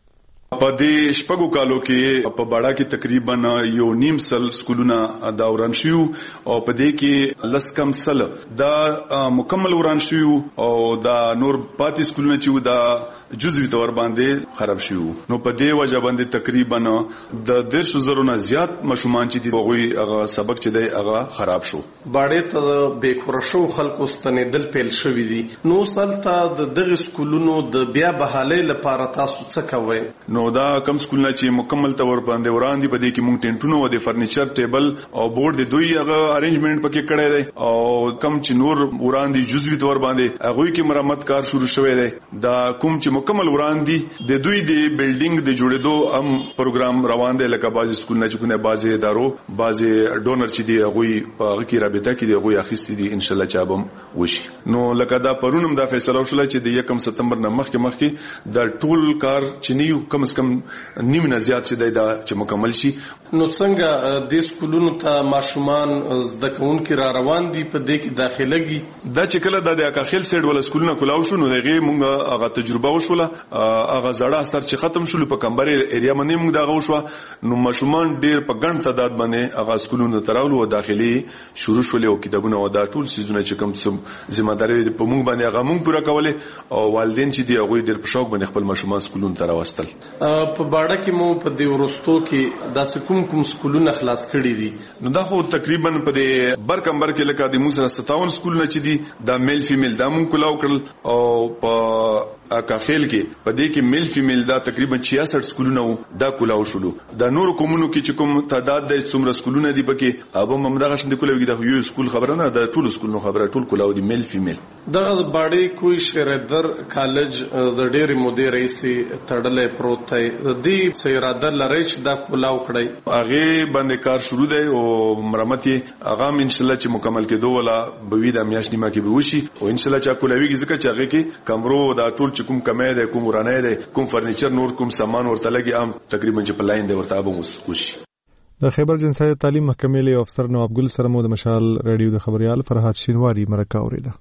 Speaker 4: په دې شپږو کالو کې په باډا کې تقریبا یو نیم سل سکولونه دا وران شو او په دې کې لس کم سل دا مکمل وران شو او دا نور پاتې سکولونه چې دا جزوي تور باندې خراب شو. نو په دې وجه باندې تقریبا د دیرش زرو نه زیات مشومان چې دی هغوی هغه سبق چې دی هغه خراب شو.
Speaker 14: باډې ته به کورشو خلکو ستنیدل پیل شوې دي. نو سلطه د دغه سکولونو د بیا بحالۍ لپاره تاسو څه کوئ؟
Speaker 4: نو دا کم سکولونه چې مکمل تور باندې وران دي په دې کې مونږ ټینټونو او د فرنیچر ټیبل او بورډ د دوی هغه ارینجمنت پکې کړی دی او کم چې نور وران دي جزوي تور باندې هغه کې مرمت کار شروع شوی دی. دا کوم چې مکمل وران دي د دوی د بلډینګ د جوړېدو هم پروګرام روان دی. لکه بعضی سکولونه چې کومه بعضی ادارو بعضی ډونر چې دی هغه په هغه کې رابطه کې دی هغه اخیستي دي ان شاء الله چې به وشي. نو لکه دا پرونم دا فیصله وشوله چې د یکم سپتمبر نه مخکې مخکې د ټول کار چې نیو کم از کم نیم نه زیات چې دا چې مکمل شي.
Speaker 14: نو څنګه د سکولونو ته ماشومان زده کوونکي را روان دي په دې کې داخلهږي؟
Speaker 4: دا چې کله د اکاخیل سیډ ول سکولونه کولاو شو نو دغه مونږه هغه تجربه وشوله هغه زړه اثر چې ختم شول په کمبر ایریا باندې مونږ دغه وشو نو ماشومان ډیر په ګڼ تعداد باندې هغه سکولونو تراولو او داخلي شروع شول او کتابونه او دا ټول سيزونه چې کوم ذمہ داری په مونږ باندې هغه مونږ پوره کوله او والدین چې دی هغه ډیر په شوق باندې خپل ماشومان سکولونو ته راوستل.
Speaker 14: په باډا کې مو په دې ورستو کې داسې کوم کوم سکولونه خلاص کړي دي؟
Speaker 4: نو دا خو تقریبا په دې برکمبر کې لکه د موسی ستاون سکولونه چې دي دا میل فیمیل دا مونږ کولاو کړل او په اکاخیل کې په دې کې میل فیمیل دا تقریبا چھیاسٹھ سکولونه دا کولاو شولو. دا نور کومونو کې چې کوم تعداد د څومره سکولونه دي پکې اوبه ممدغه شند کولاوي دا یو سکول خبره نه دا ټول سکولونو خبره ټول کولاو دي میل فیمیل.
Speaker 14: دغه باډې کوئی شریدر کالج د ډېر مودې رئیس تړلې پروت دی د دې سیراده لری چې دا کولاو کړی
Speaker 4: هغه باندې کار شروع دی او مرمت هغه ان شاء الله چې مکمل کېدو ولا بوي د میاشتې ما کې به وشي او ان شاء الله چې کولاوي کې ځکه چې هغه کې کمرو دا ټول چې کوم کمې ده کوم ورانه ده کوم فرنیچر نور کوم سامان ورته لګي عام تقریبا چې په لاین دی ورته به وشي.
Speaker 1: د خیبر جنسي تعلیم محکمې له افسر نواب ګل سره مو د مشال رادیو د خبريال فرحات شینواری مرکه اوریده.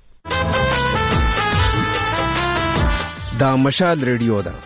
Speaker 15: دا مشال رادیو ده.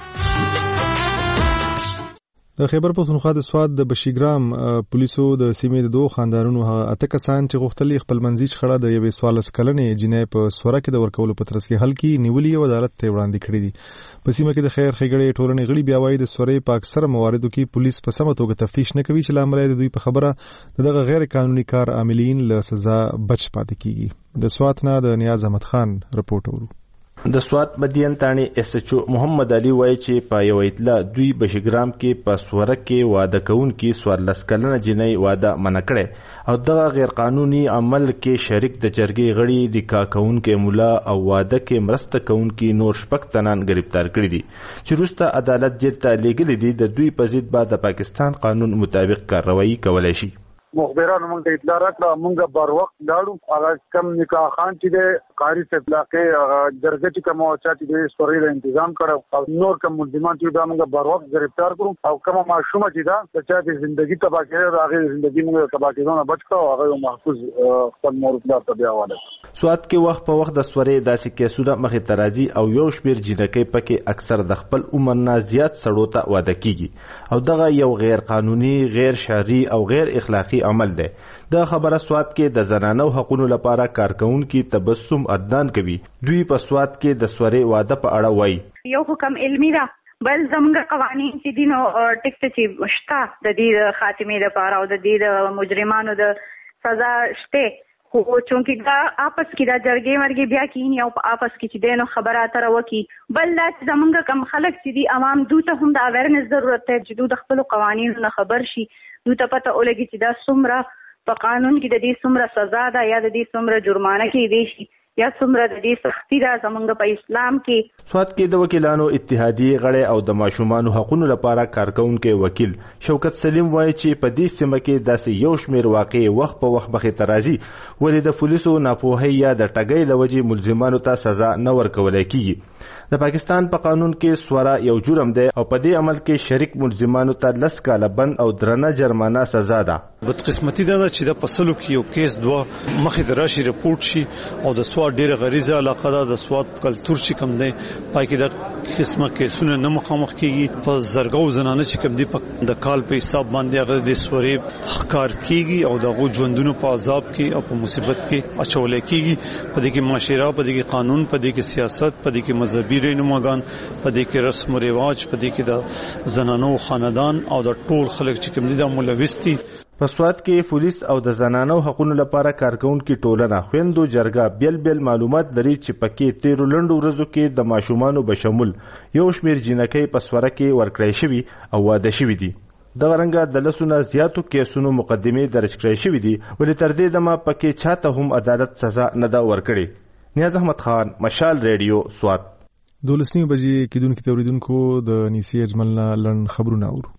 Speaker 1: د خیبر پښتونخوا د سواد د بشیګرام پولیسو د سیمې د دوه خاندانونو اته کسان چې غوښتل خپل منځي شخړه د یوې سوالس کلنې جنې په سوره کې د ورکولو په ترڅ کې حل کی نیولې او عدالت ته وړاندې کړې دي. په سیمه کې د خیر خګړې ټولنې غړي بیا وایي د سورې په اکثره مواردو کې پولیس په سمه توګه تفتیش نه کوي چې لامل د دوی په خبره دغه غیر قانوني کار عاملین له سزا بچ پاتې کیږي. د سوات نه د نیاز احمد خان رپورټ ورو.
Speaker 16: د سوات مدین تانی اس ایچ او محمد علي وایي چې په یو اطلاع دوی بشګرام کې په سوره کې واده کون کې سوارلس کلنه جنۍ واده منع کړي او دغه غیر قانوني عمل کې شریک د جرګې غړي د کاکون کې مولا او واده کې مرسته کون کې نور شپږ تنان گرفتار کړي دي چې وروسته عدالت جیل ته لیږلي دي. د دوی په ضد به د پاکستان قانون مطابق کاروایی کولای شي.
Speaker 17: مخبرانو موږ ته اطلاع راکړه موږ بر وخت لاړو هغه کم نکاح خان چې د قاری اطلاقې هغه جرګه چې کوم چا چې د سوري له تنظیم کړو او نور کوم ملزمان چې دا موږ بر وخت گرفتار کړو او کوم معصومه چې دا چې د ژوندۍ تباہ کړي هغه ژوندۍ موږ تباہ کېدو بچ کړو هغه محفوظ خپل مورث ته بیا واله.
Speaker 16: سوات کې وخت په وخت د سورې داسې کیسونه مخې ته راځي او یو شمېر جنکۍ پکې اکثر د خپل عمر نه زیات سړو ته واده کیږي او دغه یو غیر قانوني غیر شرعي او غیر اخلاقی عمل دی. د خبره سوات کې د زنانو حقوقو لپاره کارکونکو تبسم عدنان کوي. دوی په سوات کې د سورې واده په اړه وایي
Speaker 18: یو حکم علمي ده بل زموږ قوانين چې دینو ټیکټ چې شته د دې خاتمه لپاره او د دې د مجرمانو د سزا شته خو چونکې دا آپس کې دا جرګې ورګې بیا کینی او آپس کې چې دینو خبره اتره وکي بل لا زموږ کم خلک چې دي عوام دوی ته هم د اویرنس ضرورت دی چې دوی د خپل قوانینو نه خبر شي دوی ته پته ولګي چې دا څومره په قانون کې د دې څومره سزا ده یا د دې څومره جرمانه کې دی شي یا څومره د دې سختي ده زمونږ په اسلام کې.
Speaker 16: سوات کې د وکیلانو اتحادیې غړي او د ماشومانو حقوقو لپاره کارکونکو وکیل شوکت سلیم وایي چې په دې سیمه کې داسې یو شمېر واقع وخت په وخت مخې ته راځي ولې د پولیسو ناپوهۍ یا د ټګۍ له وجې ملزمانو ته سزا نه ورکول کیږي. د پاکستان په قانون کې سوره یو جرم دی او په دې عمل کې شریک ملزمانو ته لس کاله بند او درنه جرمانه سزا ده.
Speaker 19: بدقسمتي ده چې د پسلو کې یو کیس دوه مخې دراشي رپورټ شي او د سواد ډیره غریزه علاقه ده د سواد کلچر چې کم دی پای کې د قسمه کیسونه نه مخامخ کیږي په زرګو زنانه چې کم دی په د کال په حساب باندې هغه د سورې حقار کیږي او د غو ژوندونو په عذاب کې او په مصیبت کې اچول کیږي. په دې کې معاشره، په دې کې قانون، په دې کې سیاست، په دې کې مذهبي رهنماګان، په دې کې رسم او رواج، په دې کې د زنانو خاندان او د ټول خلک چې کم دي د ملوث دي.
Speaker 16: په سواد کې پولیس او د زنانو حقوقو لپاره کارکونکو ټولنه خويندو جرګه بیل بیل معلومات لري چې پکې تیرو لندو ورځو کې د ماشومانو بشمول یو شمیر جنکۍ په سوره کې ورکړی شوی او واده شوی دي. د غرنګ د لسونه زیاتو کیسونو مقدمه درج کړی شوی دي ولې تر دې دمه پکې چاته هم عدالت سزا نه دا ورکړي. نیاز احمد خان، مشال ریډیو، سواد.
Speaker 1: دولسنی بجې کیدونکو توریدونکو د نیسی اجملنا لن خبرونه اورو.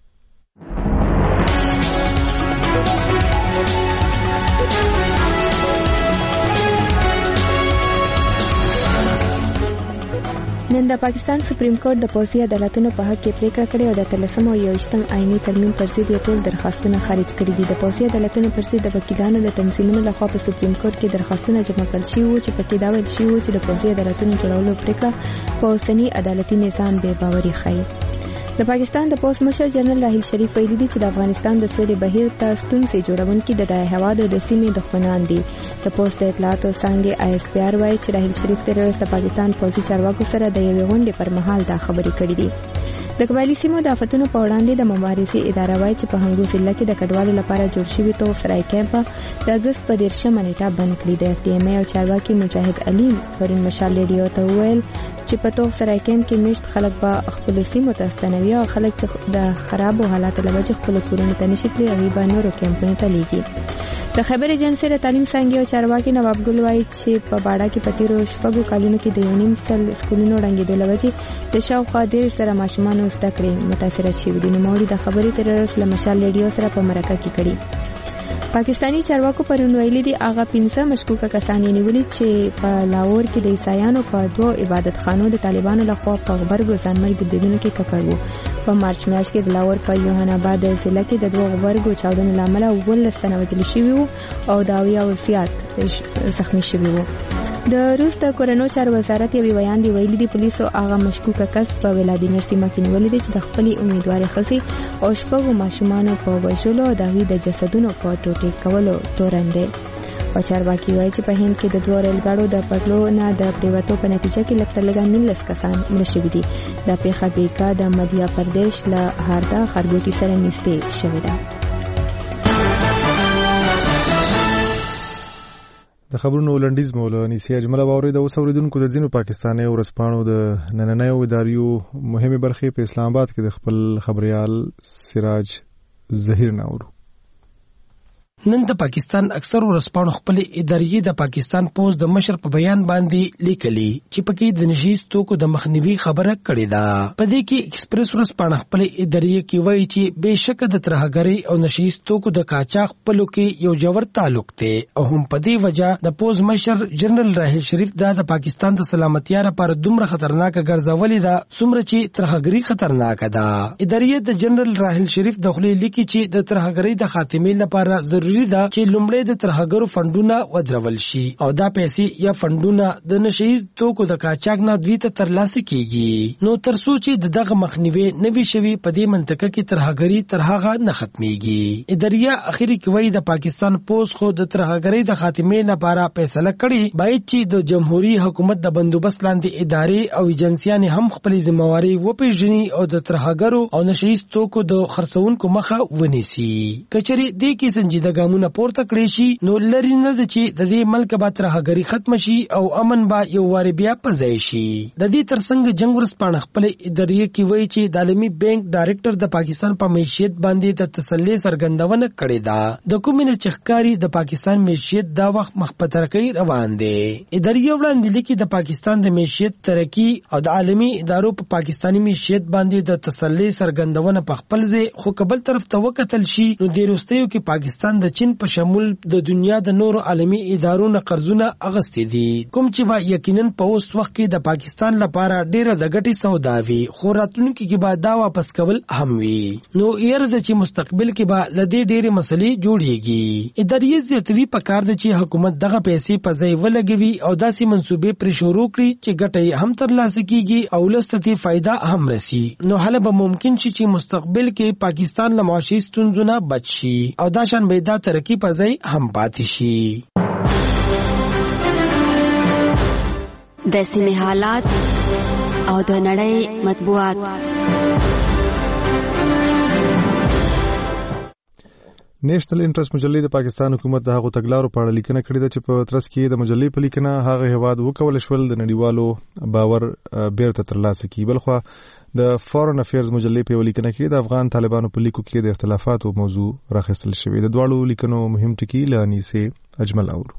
Speaker 2: نن د پاکستان سپریم کورټ د پوځي عدالتونو په حق کې پریکړه کړې او د اتلسم او یوویشتم آئینی ترمیم پر ضد یې ټول درخواستونه خارج کړي دي. د پوځي عدالتونو پر ضد د وکیلانو د تنظیمونو لخوا په سپریم کورټ کې درخواستونه جمع کړل شوي وو چې پکې دا ویل شوي وو چې د پوځي عدالتونو جوړولو پریکړه په اوسني عدالتي نظام بې باوري ښیي. د پاکستان د پوځ مشر جنرال راحیل شریف ویلي دي چې د افغانستان د سولې بهیر ته ستونزې جوړونکي د دای هواد او د سیمې دښمنان دي. د پوځ د اطلاعاتو څانګې آی اس پی آر وايي چې راحیل شریف تېره ورځ د پاکستان پوځي چارواکو سره د یوې غونډې پر مهال دا خبرې کړې دي. د قبایلي سیمو د آفتونو په وړاندې د مبارزې اداره وايي چې په هنګو ضلع کې د کډوالو لپاره جوړ شوي توپ سرای کیمپ د اګست په دېرشمه نیټه بند کړي. د اف ډي ایم ای او چارواکي مجاهد علیم پرون مشال ریډیو ته وویل چې په توپ سرای کیمپ کې مشت خلک به خپل سیمو ته ستنوي او خلک چې د خرابو حالاتو له وجې خپل کورونو ته نشي تللی هغوی به نورو کیمپونو ته لیږي. د خبر ایجنسۍ د تعلیم څانګې او چارواکي نواب ګل وایي چې په باډا کې په تېرو شپږو کلونو کې د یو نیم سل سکولونو ړنګېدو له وجې د شاوخوا دېرش زره ماشومانو زده کړې متاثره شوي دي. نوموړي د خبرې تېره ورځ له مشال ریډیو سره په مرکه کې کړي. پاکستانی چارواکو پرون ویلي دي هغه پنځه مشکوکه کسان یې نیولي چې په لاهور کې د عیسایانو په دوو عبادتخانو د طالبانو لخوا په غبرګو ځانمرګي بریدونو کې ککړ وو. په مارچ میاشت کې د لاهور په یوهان آباد ضلع کې د دوو غبرګو چاودنو له امله اوولس تنه وژل شوي وو او د اویاو زیات زخمي شوي وو. د روس د کورنو چارو وزارت یو بیان دی ویلي دي پولیسو هغه مشکوکه کس په ولادیمیر سیمه کې نیولې دي چې د خپلې امیدوارې ښځې او شپږو ماشومانو په وژلو او د هغوی د جسدونو په ټوټې کولو تورن دی. او چارواکي وایي چې په هند کې د دوو ریلګاډو د پټلو نه د پریوتو په نتیجه کې لږ تر لږه نولس کسان مړه شوي دي. دا پیښه بیکا د مدھیا پردیش له هاردا خرګوټي سره نږدې شوې ده.
Speaker 1: د خبرونو لنډیز مولانی سی اجمل باوري د اوسوریدونکو د ځینو پاکستاني ورسپانو د نننیو اداریو مهمه برخې په اسلام آباد کې د خپل خبريال سراج ظهیر ناورو.
Speaker 5: نن د پاکستان اکثر ورسپانو خپل ادارې د پاکستان پوز د مشر په بیان باندې لیکلي چې پکې د نشیز توکو د مخنیوي خبره کړې ده. په دې کې ایکسپریس ورسپانو خپل ادارې کې وایي چې بهشکه د ترهګری او نشیز توکو د قاچاق په لو کې یو جوړ تعلق دی او هم په دې وجہ د پوز مشر جنرال راحیل شریف دا د پاکستان د سلامتیا لپاره دومره خطرناک ګرځولې ده څومره چې ترهګری خطرناک ده. ادارې د جنرال راحیل شریف د خپل لیکي چې د ترهګری د خاتمې لپاره ضروري ده چې لومړی د ترهګرو فندونه ودرول شي او دا پیسې یا فندونه د نشیز توکو د قاچاق نه دوی ته ترلاسه کیږي. نو تر څو چې دغه مخنیوي نوي شوي په دې منطقه کې ترهګری تر هغه نه ختميږي. ادارې اخیری کې وایي د پاکستان پوز خو د ترهګری د خاتمې لپاره فیصله کړې باید چې د جمهوریت حکومت د بندوبست لاندې ادارې او ایجنسیان هم خپل ذمہواری وپیژني او د ترهګرو او نشیز توکو د خرڅونکو مخه ونیسي. کچري دې کې سنجیده ګامونه پورته کړی شي نو لري نه ده چې د دې ملک به ترهګری ختم شي او امن به یو واری بیا پځای شي. د دې ترڅنګ جنگ ورسپانه خپل ادارې کې وایي چې د عالمي بانک ډایریکټر د پاکستان په معیشت باندې د تسلی څرګندونه کړې ده. د کومینه چخکاری د پاکستان معیشت دا وخت مخ په ترقی روان دي. ادارې وړاندې لیکي د پاکستان د معیشت ترقی او د عالمي ادارو په پاکستاني معیشت باندې د تسلی څرګندونه په خپل ځای خو قبل طرف ته وکتل شي نو د روستیو کې پاکستان د
Speaker 20: د چین په شمول د دنیا د نورو عالمي ادارو نه قرضونه اغستې دي کوم چې به یقینا په اوس وخت کې د پاکستان لپاره ډیره د ګټې سودا وي خو راتلونکي کې به دا واپس کول هم وي نو ير د چې مستقبل کې به لدې ډېرې مسلې جوړيږي اداري زیاتوي په کار د چې حکومت دغه پیسې په ځای ولګوي او داسې منسوبې پر شروع کړي چې ګټه هم ترلاسه کیږي او لستې فائدہ هم رسي نو حاله به ممکن شي چې مستقبل کې پاکستان له معاشي ستونزو نه بچ شي او دا شان به دا ترقی په ځای هم پاتې شي
Speaker 21: د سیمې حالات او د نړۍ مطبوعات.
Speaker 1: نېشنل انټرست مجلې د پاکستان حکومت د هغو تګلارو په اړه لیکنه کړې ده چې په ترڅ کې د مجلې په لیکنه هغه هیواد وکول شول د نړیوالو باور بیرته ترلاسه کړي. بلخو د فورن افیرز مجلې په لیکنه کې د افغان طالبانو په لیکو کې د اختلافاتو موضوع راخستل شوې. د دواړو لیکنو مهم ټکي لانیسه اجمل اورو.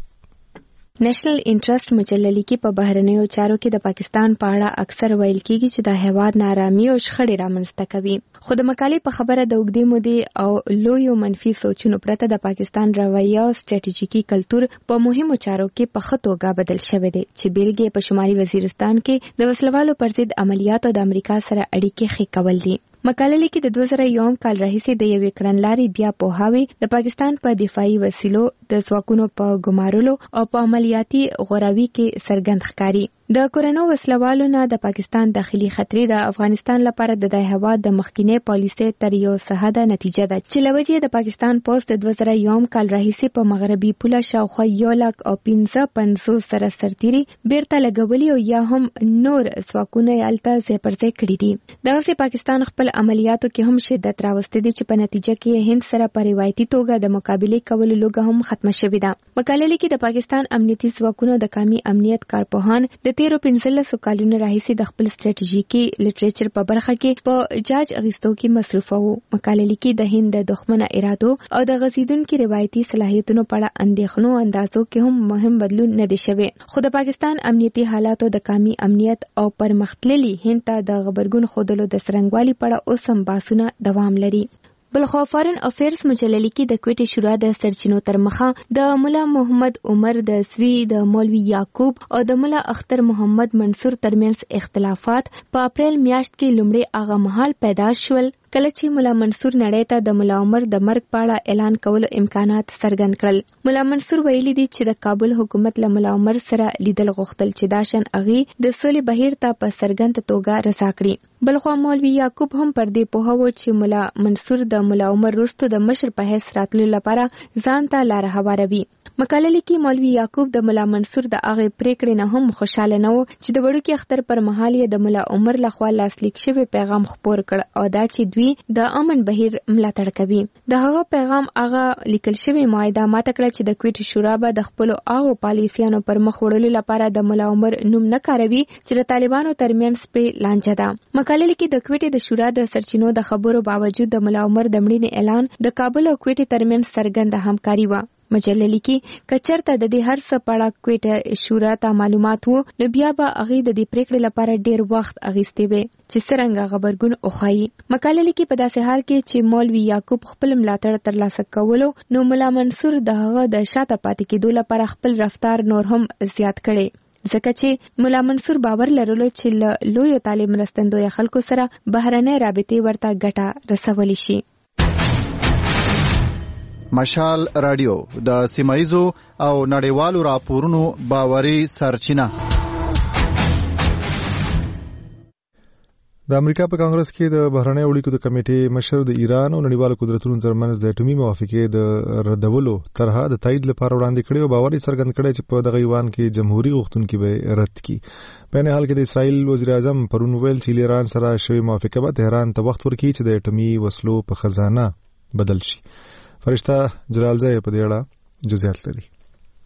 Speaker 2: نېشنل انټرست مجله لیکي په بهرنیو چارو کې د پاکستان په اړه اکثر ویل کیږي چې د هیواد نارامي او شخړې رامنځته کوي خو د مقالې په خبره د اوږدې مودې او لویو منفي سوچونو پرته د پاکستان رویه او سټریټیژیکي کلتور په مهمو چارو کې په ښه توګه بدل شوی دی چې بیلګې په شمالي وزیرستان کې د وسلوالو پر ضد عملیاتو د امریکا سره اړیکې ښې کول دي. مقاله لیکي د دوه زره یو کال راهیسې د یوې کړنلارې بیا پوهاوی د پاکستان په دفاعي وسیلو د ځواکونو په ګمارلو او په عملیاتي غوراوي کې څرګند ښکاري. د کورونو وسلوالو نه د پاکستان داخلي خطرې د افغانستان لپاره د دای هواد د مخکینی پالیسي تر یو سهده نتیجه ده چې لوجه د پاکستان پوسټ د دوه زره یو کال راهیسې په مغربي پوله شاوخوا یو لک او پنځه پنځوس سره سرتيري بیرته لګولي او یا هم نور ځواکونه یالته ځای پر ځای کړي دي. دغه پاکستان خپل عملیاتو کې هم شدت راوستي دي چې په نتیجه کې هند سره په روایتي توګه د مقابله کولو لوګه هم ختمه شوې ده. مقاله لیکي د پاکستان امنیتي ځواکونو د قومي امنیت کارپوهان د تیرو پنځلسو کالونو راهیسې د خپل سټریټیژیکي لټریچر په برخه کې په جاج اغیستو کې مصروف وو. مقاله لیکي د هند د دښمنه ارادو او د غزیدونکو روایتي صلاحیتونو په اړه اندېښنو اندازو کې هم مهم بدلون نه دی شوی خو د پاکستان امنیتي حالاتو د قومي امنیت او پرمختللي هند ته د خبرګون خودلو د سرنګوالي په اړه اوس هم بحثونه دوام لري. بلخو فارن افیرز مجله لیکي د کویټې شورا د سرچینو تر مخه د مولا محمد عمر د سوي د مولوي یعقوب او د مولا اختر محمد منصور ترمنځ اختلافات په اپریل میاشت کې لومړی هغه مهال پیدا شول کله چې مولا منصور نړۍ ته د مولا عمر د مرګ په اړه اعلان کولو امکانات څرګند کړل. مولا منصور ویلي دي چې د کابل حکومت له مولا عمر سره لیدل غوښتل چې دا شان اغي د سولې بهیر ته په څرګند توګه رضا کړي. بلخو مولوي یعقوب هم پر دې پوهه و چې مولا منصور د مولا عمر وروسته د مشر په حیث راتلو لپاره ځان ته لار هواروي. مقاله لیکي مولوي یعقوب د مولا منصور د هغه پریکړې نه هم خوشاله نه و چې د وړوکی اختر پر مهال یې د مولا عمر لخوا لاسلیک شوی پیغام خپور کړ او دا چې دوی د امن بهیر ملاتړ کوي. د هغه پیغام هغه لیکل شوی معاهده ماته کړه چې د کویټې شورا به د خپل هغه پالیسیانو پر مخ وړلو لپاره د مولا عمر نوم نه کاروي چې د طالبانو ترمنځ په لانجه ده. مقاله لیکي د کویټې د شورا د سرچینو د خبرو باوجود د مولا عمر د مړینې اعلان د کابل او کویټې ترمنځ څرګند همکاري و. مجله لیکي کچرته د دې هر څه په اړه کویټه شورا ته معلومات وو نو بیا به هغه د دې پریکړې لپاره ډیر وخت اغیستي وي چې څنګه خبرګون اوخایي. مقاله لیکي په داسې حال کې چې مولوي یعقوب خپل ملاتړ ترلاسه کولو نو مولا منصور د هغه د شاته پاتې کېدو لپاره خپل رفتار نور هم زیات کړي ځکه چې مولا منصور باور لرلو چې له لوی طالب مرستندوی خلکو سره بهرنۍ رابطې ورته ګټه رسولي شي.
Speaker 22: مشال رادیو د سیمایزو او نړیوالو راپورونو باوري سرچینه.
Speaker 1: د امریکا په کانګرس کې د بهرنۍ اړیکو د کمیټې مشر د ایران او نړیوالو قدرتونو ترمنځ د اټومي موافقې د ردولو طرحه د تایید لپاره وړاندې کړې او باور یې څرګند کړی چې په دغه ایوان کې جمهوریت غوښتونکي به رد کړي. په نه حال کې د اسرائیل وزیر اعظم پرون ویل چې ایران سره شوی موافقه به تهران ته وخت ورکړي چې د اټومي وسلو په خزانه بدل شي. فرشتہ جلالزای په دې اړه جزئیات لري.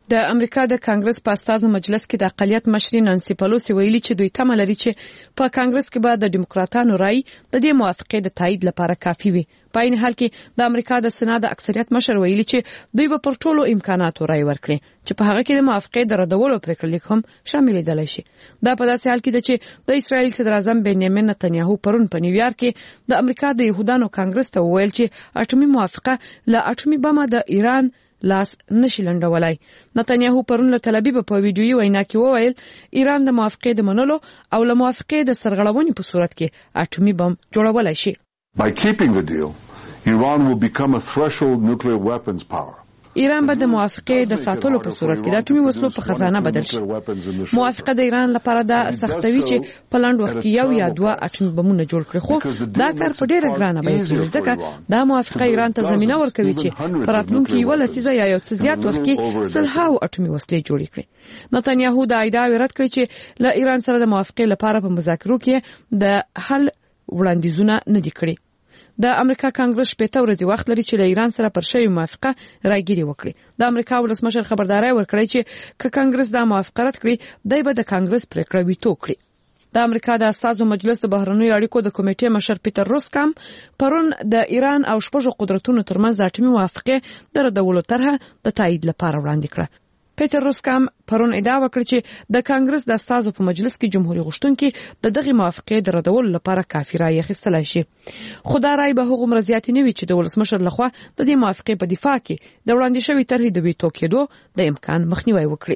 Speaker 10: د امریکا د کانګرس په استازو مجلس کې د اقلیت مشر نانسي پلوسی ویلي چې دوی تمه لري چې په کانګرس کې به د ډیموکراتانو رائے د دې موافقې د تایید لپاره کافي وي. په این حال کې د امریکا د سنا د اکثریت مشر ویلي چې دوی به پر ټولو امکاناتو رائے ورکړي چې په هغه کې د موافقې د ردولو پریکړه لیک هم شامل دي شي. دا په داسې حال کې ده چې د اسرایل صدر اعظم بنیامین نتنیاهو پرون په نیویارک کې د امریکا د يهودانو کانګرس ته وویل چې اټومي موافقه له اټومي بم د ایران لاس نشي لنډولای. نتنیاهو پرون له تل ابیب په ویډیویي وینا کې وویل ایران د موافقې د منلو او له موافقې د سرغړونې په صورت کې اټومي بم جوړولای شي.
Speaker 7: By keeping the deal, Iran will become a threshold nuclear weapons power.
Speaker 10: ایران به د موافقې د ساتلو په صورت کې د اټومي وسلو په خزانه بدل شي. موافقه د ایران لپاره دا سختوي چې په لاند وخت کې یو یا دوه اټومي بمونه جوړ کړي، خو دا کار په ډیره ګرانه بیه کېږي ځکه دا موافقه ایران ته زمينه ورکوي چې په راتلونکي یو لسیزه یا یو څه زیات وخت کې سلهاو اټومي وسلې جوړې کړي. نتنیاهو دا ادعا رد کړې چې له ایران سره د موافقې لپاره په مذاکرو کې د حل وړاندیزونه نه دي کړي. د امریکا کانګرس شپږ ورځې وخت لري چې له ایران سره پر شوی موافقه راګيري وکړي. د امریکا ولسمشر خبرداري ورکړی چې ک کانګرس دا موافقه رد کړي دای به د کانګرس پریکړه ویټو کړي. د امریکا د استازو مجلس د بهرنیو اړیکو د کمیټې مشر پیټر روسکام پرون د ایران او شپږ قدرتونو ترمنځ د اټومي موافقه د ردولو طرحه د تایید لپاره وړاندې کړه. پیټر روسکام پرون ادعا وکړه چې د کانګرس د استازو په مجلس کې جمهوریت غوښتونکي د دغه موافقې د ردولو لپاره کافي رائے اخیستلای شي. خدای رائے به هغه مرزيات نه وي چې د ولسمشر لخوا د دې موافقې په دفاع کې د وړاندې شوی طرحې د ویټو کېدو د امکان مخنیوي وکړي.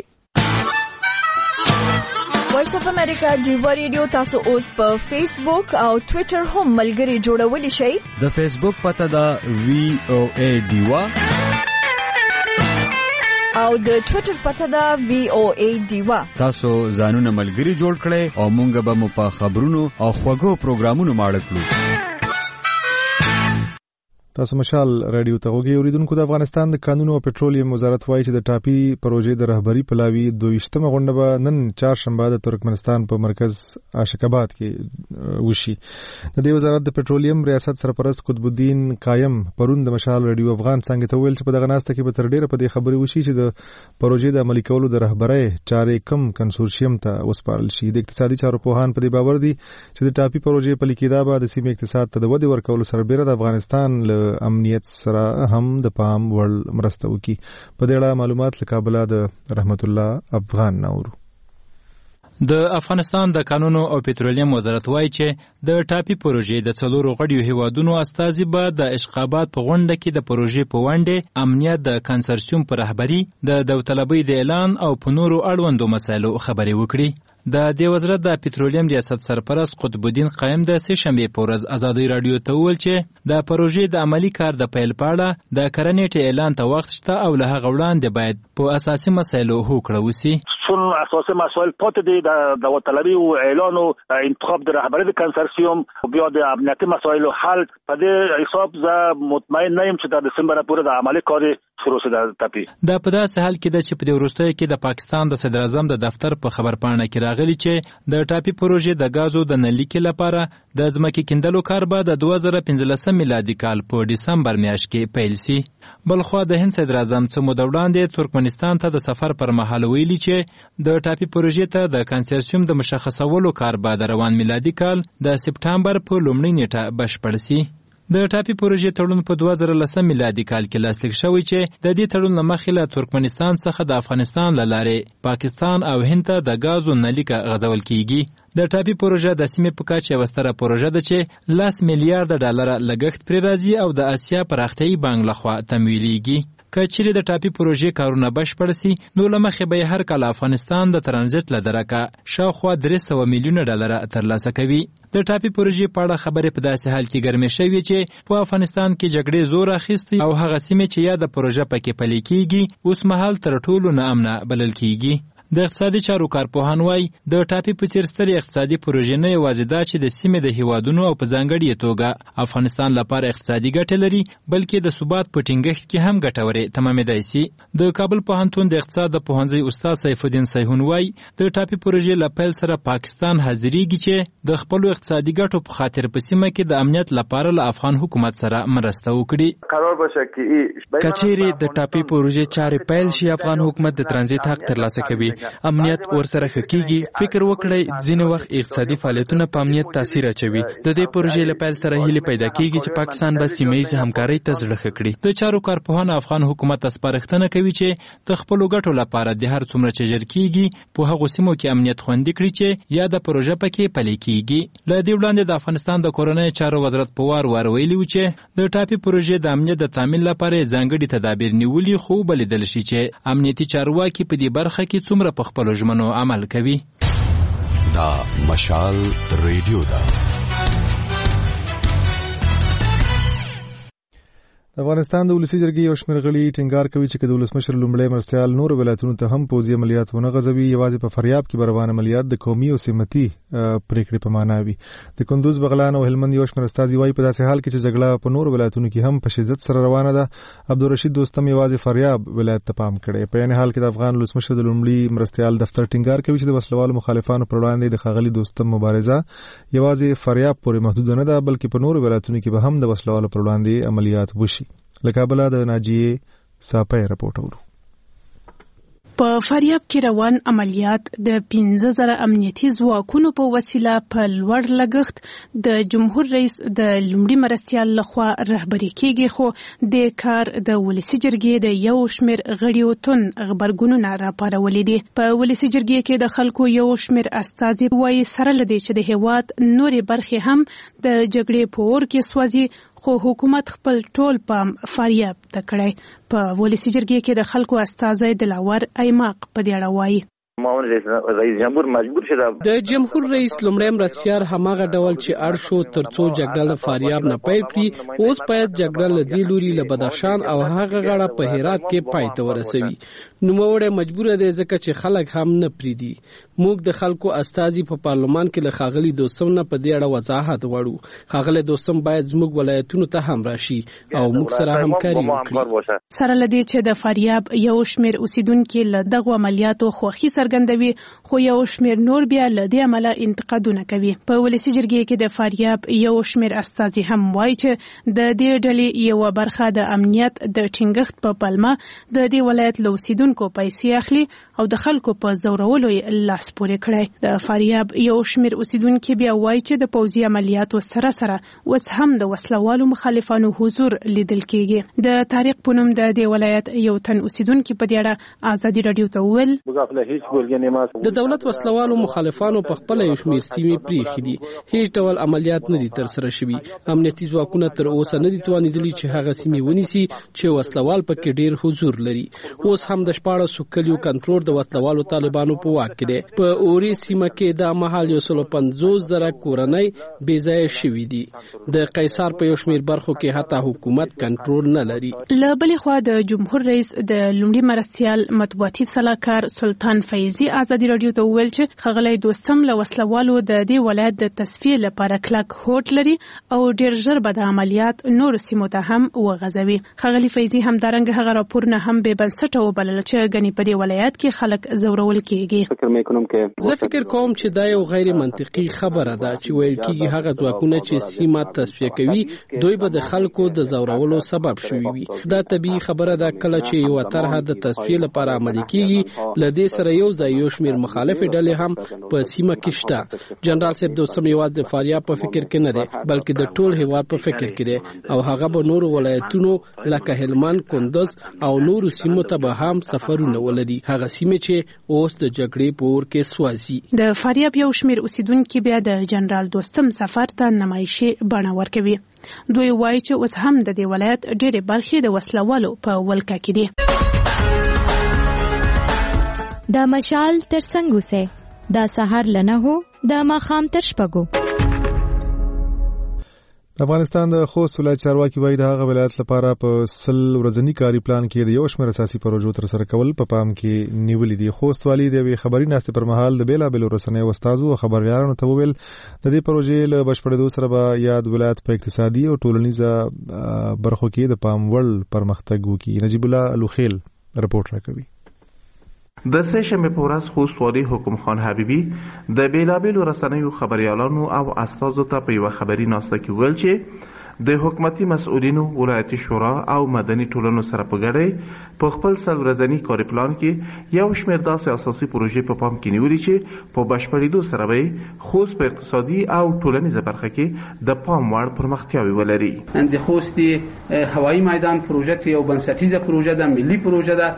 Speaker 9: وایس اف امریکا دیوا ریډیو تاسو اوس په فیسبوک او ټوئیټر هم ملګري جوړولی شئ.
Speaker 23: د فیسبوک پته دا وی او ای دیوا
Speaker 9: او د ټوئیټر پته دا وی او ای دیوا.
Speaker 23: تاسو ځانونه ملګري جوړ کړئ او مونږ به مو په خبرونو او خوږو پروګرامونو ماړه کړو.
Speaker 1: تاسو مشال رادیو ته وګورئ. اوریدونکو د افغانستان د قانون او پټرولیم وزارت وایي چې د ټاپي پروژې د رهبری پلاوی دویشتمه غونډه به نن چهارشنبه د ترکمنستان په مرکز اشکاباد کې وشي. د دې وزارت د پټرولیم ریاست سرپرست قطب الدین قائم پرون د مشال رادیو افغان څنګه ته ویل چې په دغه ناسته کې به تر ډیره په دې خبرې وشي چې د پروژې د عملي کولو د رهبری چارې کم کنسورشیم ته وسپارل شي. د اقتصادي چارو پوهان په دې باور دي چې د ټاپي پروژې په لیکیدا به د سیمې اقتصاد ته د ودې ورکولو سربېره د افغانستان له امنیت سره هم د پام وړ مرسته وکړي. په دې اړه معلومات له کابل د رحمت الله افغان نورو.
Speaker 24: د افغانستان د قانون او پټرولیم وزارت وایي چې د ټاپي پروژې د څلورو غړیو هیوادونو استازي به د اشخابات په غونډه کې د پروژې په وړاندې امنیت د کنسورسیوم پر رهبری د داوطلبۍ د اعلان او په نورو اړوندو مسایلو خبرې وکړي. د دې وزارت د پټرولیم ریاست سرپرست قطب الدین قائم د سه شنبه په ورځ ازادي رادیو ته وویل چې د پروژې د عملی کار د پیل پاړه د کرنې اعلان ته وخت شته او له هغه وړاندې باید په اساسي مسایلو هوکړه وسی.
Speaker 25: چون اساسي مسائل پاتې دي د داوطلبي او اعلان او انتخاب د رهبری د کنسورسیوم بیا د امنیتي مسایلو حل په دې حساب زه مطمئن نه یم چې د دسمبر پورې د عملی کار شروع شي. د ټاپي
Speaker 24: دا په داسې حال کې ده چې په دې وروستیو کې د پاکستان د صدر اعظم د دفتر په خبرپاڼه کې راغلی چې د ټاپي پروژې د غازو د نلیکې لپاره د ځمکې کیندلو کار به د دوه زره پنځلسم میلادي کال په ډسمبر میاشت کې پیل شي. بلخوا د هند صدر اعظم څو موده وړاندې ترکمنستان ته د سفر پر مهال ویلي چې د ټاپي پروژې ته د کنسورسیوم د مشخصولو کار به د روان میلادي کال د سپټمبر په لومړۍ نیټه بشپړ شي. د ټاپي پروژې تړون په دوه زره لسم میلادي کال کې لاسلیک شوی چې د دې تړون مخې له ترکمنستان څخه د افغانستان له لارې پاکستان او هند ته د غازو نلیکه غځول کیږي. د ټاپي پروژه د سیمې په کچه یوه ستره پروژه ده چې لس میلیارډ ډالر لګښت پرې راځي او د اسیا پراختیایي بانک لخوا تمویلیږي. که چیرې د ټاپي پروژې کارونه بشپړ سي نو له مخې به هر کال افغانستان د ترانزیت له درکه شاوخوا درې سوه میلیونه ډالر ترلاسه کوي. د ټاپي پروژې په اړه خبرې په داسې حال کې ګرمې شوې چې په افغانستان کې جګړې زور اخیستی او هغه سیمې چې یا د پروژه پکې پلي کیږي اوس مهال تر ټولو ناامنه بلل کیږي. د اقتصادي چارو کارپوهان وایي د ټاپي په څیر سترې اقتصادي پروژې نه یوازې دا چې د سیمې د هیوادونو او په ځانګړې توګه افغانستان لپاره اقتصادي ګټه لري بلکې د ثبات په ټینګښت کې هم ګټورې تمامېدای شي. د کابل پوهنتون د اقتصاد د پوهنځي استاد سیف الدین سیحون وایي د ټاپي پروژې له پیل سره پاکستان حاضرېږي چې د خپلو اقتصادي ګټو په خاطر په سیمه کې د امنیت لپاره له افغان حکومت سره مرسته وکړي.
Speaker 3: کچېرې د ټاپي پروژې چارې پیل شي افغان حکومت د ترانزیت حق ترلاسه کوي، امنیت ورسره ښه کیږي. فکر وکړئ ځینې وخت اقتصادي فعالیتونه په امنیت تاثیر اچوي. د دې پروژې له پیل سره هیله پیدا کیږي چې پاکستان به سیمه ییزه همکارۍ ته زړه ښه کړي.
Speaker 24: د چارو کارپوهان افغان حکومت ته سپارښتنه کوي چې د خپلو ګټو لپاره د هر څومره چې ژر کیږي په هغو سیمو کې امنیت خوندي کړي چې یا د پروژه پکې پلي کیږي. له دې وړاندې د افغانستان د کورنۍ چارو وزارت په وار وار ویلي و چې د ټاپي پروژې د امنیت د تامین لپاره ځانګړي تدابیر نیولي، خو ولیدل شي چې امنیتي چارواکي په دې برخه کې څومره په خپلو ژمنو عمل کوي.
Speaker 6: دا مشال ریډیو ده.
Speaker 1: د افغانستان د ولسی جرګې یو شمېر غړي ټینګار کوي چې د ولسمشر لومړی مرستیال نور ولایتونو ته هم پوځي عملیات ونه غځوي، یوازې په فریاب کې روان عملیات د قومي او سمتي پریکړې په معنا وي. د کندوز، بغلان او هلمند یو شمېر استازي وایي په داسې حال کې چې جګړه په نور ولایتونو کې هم په شدت سره روانه ده. عبدالرشید دوستم یوازې فریاب ولایت ته پام کړی. په یعنی حال کې د افغان ولسمشر د لومړي مرستیال دفتر ټینګار کوي چې د وسلوالو مخالفانو پر وړاندې د ښاغلي دوستم مبارزه یوازې فریاب پورې محدود نه ده بلکې په نور ولایتونو کې به هم د وسلوالو پر وړاندې عملیات وشي. له کابله د ناجیې ساپی رپورټ اورو.
Speaker 8: په فریاب کې روان عملیات د پنځه زره امنیتي ځواکونو په وسیله په لوړ لګښت د جمهور رئیس د لومړي مرستیال لخوا رهبري کیږي، خو د کار د ولسی جرګې د یو شمېر غړیو تون غبرګونونه راپارولي دي. په ولسی جرګې کې د خلکو یو شمېر استازي وایي سره لدی چې د هیواد نورې برخې هم د جګړې په اور کې سوځي، خو حکومت خپل ټول پام فریاب ته کړی. په ولسی جرګې کې د خلکو استازی دلاور ایماق په دې اړه وایي
Speaker 11: رئیس جمهور مجبور شو
Speaker 13: د جمهور رئیس لومړی مرستیال هماغه ډول چې اړ شو ترڅو جګړه له فاریاب نه پیل کړي، اوس باید جګړه له دې لوري له بدخشان او هغه غاړه په هرات کې پای ته ورسوي. نوموړی مجبور دی ځکه چې خلک هم نه پریدي. موږ د خلکو استازي په پارلمان کې له ښاغلي دوستم نه په دې اړه وضاحت غواړو. ښاغلی دوستم باید زموږ ولایتونو ته هم راشي او موږ سره همکاري وکړي.
Speaker 8: سره له دې چې د فاریاب یو شمېر اوسیدونکي له دغو عملیاتو خوښي څرګندوي، خو یو شمېر نور بیا له دې عمله انتقادونه کوي. په ولسی جرګې کې د فاریاب یو شمېر استازي هم وایي چې د دې ډلې یو برخه د امنیت د ټینګښت په پلمه د دې ولایت له اوسیدونکو پیسې اخلي او د خلکو په زورولو لاس پورې کړی. د فاریاب یو شمېر اوسیدونکي بیا وایي چې د پوځي عملیاتو سره سره اوس هم د وسلوالو مخالفانو حضور لیدل کیږي. د طارق پونم د دې ولایت یو تن اوسیدونکي په دې اړه ازادي رادیو ته وویل
Speaker 13: د دولت وسلوالو مخالفانو په خپل یو شمېر سیمې پریښې دي، هیڅ ډول عملیات نه دي تر سره شوي. امنیتي ځواکونه تر اوسه نه دي توانیدلي چې هغه سیمې ونیسي چې وسلوال پکې ډیر حضور لري. اوس هم د شپاړسو کلیو کنټرول د وسلوالو طالبانو په واک کې دی. په اوري سیمه کې د مهال یو سل پنځوس زره کورنۍ بې ځایه شوي دي. د قیصار په یو شمېر برخو کې حتی حکومت کنټرول نه لري.
Speaker 8: له بلې خوا د جمهور رئیس د لومړي مرستیال مطبوعاتي سلاکار سلطان فیضي ازادي رادیو ته وویل چې ښاغلی دوستم له وسلوالو د دې ولایت د تصفیې لپاره کلک هوډ لري او ډیر ژر به د عملیات نورو سیمو ته هم وغځوي. ښاغلي فیضي همدارنګه هغه راپورونه هم بې بنسټه وبلل چې ګنې په دې ولایت کې خلک زورول کیږي.
Speaker 13: زه فکر کوم چې دا یو غیر منطقي خبره ده چې ویل کیږي هغه ځواکونه چې سیمه تصفیه کوي دوی به د خلکو د زورولو سبب شوي وي. دا طبیعي خبره ده. کله چې یو طرحه د تصفیه لپاره عملي کیږي له دې سره یو ځای یو شمېر مخالفې ډلې هم په سیمه کې شته. جنرال صاحب دوستم یوازې د فاریاب په فکر کې نه دی بلکې د ټول هیواد په فکر کې دی او هغه به نورو ولایتونو لکه هلمند، کندوز او نورو سیمو ته به هم سفرونه ولري، هغه سیمې چې اوس د جګړې په اور کې سوځي.
Speaker 8: د فاریاب یو شمېر اوسیدونکي بیا د جنرال دوستم سفر ته نمایشي بڼه ورکوي. دوی وایي چې اوس هم د دې ولایت ډېرې برخې د وسلوالو په ولکه کې دي.
Speaker 2: د مشال تر څنګ اوسئ، د سهار له نهو د ماښام تر شپږو.
Speaker 1: افغانستان د خوست ولایت چارواکي وایي د هغه ولایت لپاره په سل ورځنی کاري پلان کې د یو شمېر اساسي پروژو ترسره کول په پام کې نیولې دي. خوست والي د یوې خبري ناستې پر مهال د بېلابېلو رسنیو استادو او خبريالانو ته وویل د دې پروژې له بشپړېدو سره به یاد ولایت په اقتصادي او ټولنیزه برخو کې د پام وړ پرمختګ وکړي. نجیب الله لوخیل رپورټ راکوي.
Speaker 4: د سهشنبه په ورځ خوست والي حکم خان حبیبي د بیلابیلو رسنیو خبريالانو او استادو ته په یو خبري ناسته کې ویل چې د حکومتي مسؤلینو ولایتي شورا او مدني ټولنو سره په ګډه په خپل سل ورځنی کاري پلان کې یو شمېر داسې اساسي پروژې په پام کې نیولې چې په بشپړېدو سره به خوست په اقتصادي او ټولنیزه برخه کې د پام وړ پرمختیاوي ولري.
Speaker 12: د خوست هوایي میدان پروژه یو بنسټیزه پروژه ده، ملي پروژه ده.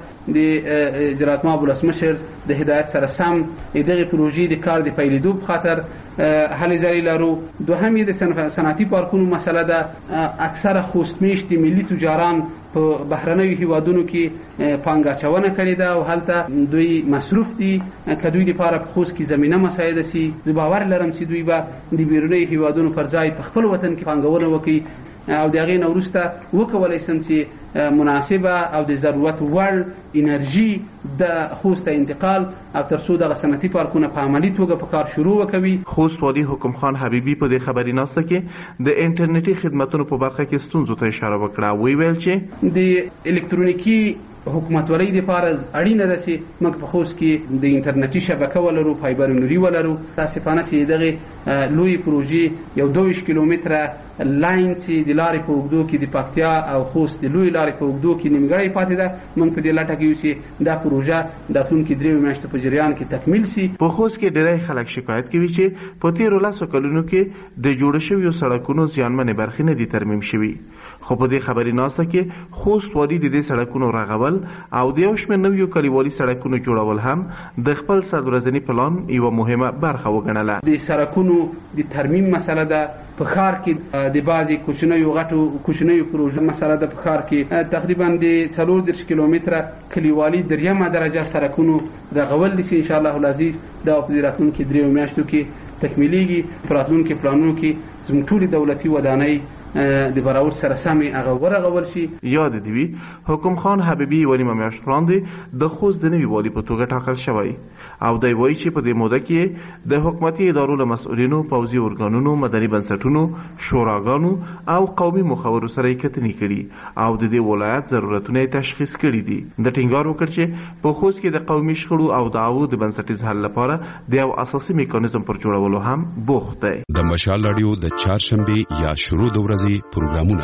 Speaker 12: د جناب ماب ولسمشر د هدایت سره سم دغه پروژې د کار د پیلېدو په خاطر هلې ځلې لرو. دوهم د صنعتي پارکونو مسله ده. اکثره خوست میشتي ملي تجاران په بهرنیو هیوادونو کې پانګه اچونه کړې ده او هلته دوی مصروف دي که دوی لپاره په خوست کې زمینه مساعده سي. زه باور لرم چې دوی به د بیرونیو هیوادونو پر ځای په خپل وطن کې پانګونه وکړي او د هغې نه وروسته وکولی سم چې مناسبه او د ضرورت وړ انرژي د خوست ته انتقال او تر څو دغه صنعتي پارکونه په عملي توګه په کار شروع وکوي.
Speaker 4: خوست والي حکم خان حبیبي په دې خبري ناسته کې د انټرنیټي خدماتو په برخه کې ستونزو ته اشاره وکړه. وی ویل چې
Speaker 12: د الکترونیکي حکومتولۍ لپاره اړینه ده چې موږ په خوست کې د انټرنیټي شبکه ولرو، فایبر نوري ولرو. تاسفانه چې دغه لوی پروژې یو دوه کیلومتره لاین چې د لارې په اوږدو کې د پکتیا او خوست د لوی لارې په اوږدو کې نیمګړې پاتې ده. موږ په دې لټه کې یو چې دا پروژه د راتلونکي دریو میاشتو په جریان کې تکمیل شي.
Speaker 4: په خوست کې ډېری خلک شکایت کوي چې په تیرو لسو کلونو کې د جوړ شویو سړکونو زیانمنې برخې نه دي ترمیم شوي. خو په دې خبري ناسته کې خوست والي د دې سړکونو رغول او د یو شمېر نویو کلیوالي سړکونو جوړول هم د خپل سل ورځني پلان یوه مهمه برخه وګڼله.
Speaker 12: د سړکونو د ترمیم مسله ده. په ښار کې د بعضې کوچنیو غټو کوچنیو پروژو مسله ده. په ښار کې تقریبا د څلور دېرش کیلومتره کلیوالي دریمه درجه سړکونو رغول دي چې انشاءالله العزیز دا په دې راتلونکي دریو میاشتو کې تکمیلیږي. په راتلونکي پلانونو کې زموږ ټولې دولتي ودانۍ د براور سره سمې هغه ورغول شي.
Speaker 4: یاد دی وی حکم خان حبیبي ونی میاشت وړاندې د خوست د نوي والي په توګه ټاکل شوی او دی وایي چې په دې موده کې د حکومتي ادارو له مسؤلینو، پوځي ارګانونو، مدني بنسټونو، شوراګانو او قومي مخورو سره یې کتنې کړي او د دې ولایت ضرورتونه یې تشخیص کړي دي. د ټینګار وکړ چې په خوست کې د قومي شخړو او دعوو د بنسټیز حل لپاره د یو اساسي میکانیزم پر جوړولو هم بوخت دی.
Speaker 6: د مشال رادیو د چهارشنبه یا شروع د ورځې پروګرامونه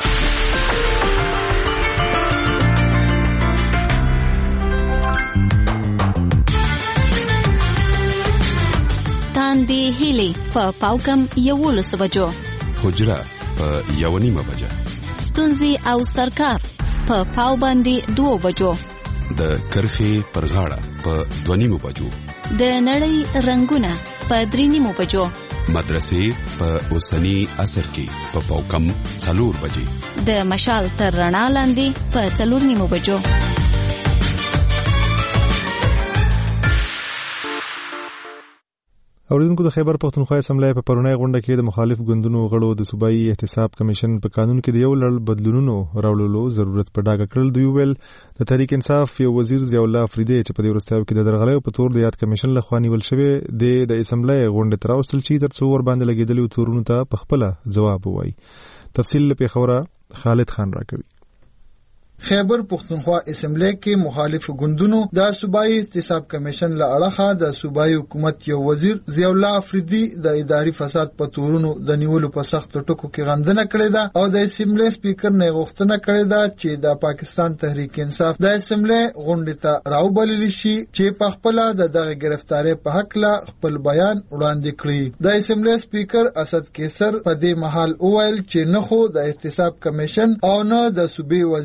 Speaker 14: تاندې هیلې په پاوکم یولس بجو،
Speaker 6: حجره په یو نیمه بجه،
Speaker 14: ستونزې او سرکار په پاو باندې دوه بجو،
Speaker 6: د کرخې پر غاړه په دوه نیمه بجو،
Speaker 14: د نړۍ رنگونه په درې نیمه بجو،
Speaker 6: مدرسې په اوسنی عصر کې په پاوکم څلور بجې،
Speaker 14: د مشال تر رڼا لاندې په څلور نیمه بجو.
Speaker 1: اوریدونکو، د خیبر پختونخوا اسمبلی په پرونی غونډه کې د مخالف ګوندونو غړو د صوبایي احتساب کمیشن په قانون کې د یو لړ بدلونونو راوړلو ضرورت په ډاګه کړل. دوی ویل د تحریک انصاف یو وزیر ضیاء الله افریدی چې په دې وروستیو کې د درغلیو په تور د یاد کمیشن لخوا نیول شوی دی د اسمبلی غونډې ته راوستل چې تر څو ور باندې لګېدلي تورونو ته په خپله ځواب ووایي. تفصیل له پیښوره خالد خان راکوي.
Speaker 15: خیبر پختونخوا اسمبلی کې مخالف ګوندونو د صوبایي احتساب کمیشن له اړخه د صوبایي حکومت یو وزیر ضیاء الله افریدی د اداري فساد په تورونو د نیولو په سخت ټکو کې غندنه کړې ده او د اسمبلی سپیکر نه غوښتنه کړې ده چې د پاکستان تحریک انصاف د اسمبلی غونډې ته راوبلل شي چې په خپل د دغه گرفتاری په حق لا خپل بیان وړاندې کړي. د اسمبلی سپیکر اسد کیسر په دې محل وویل چې نه خو د احتساب کمیشن او نه د صوبې وزیر اعلی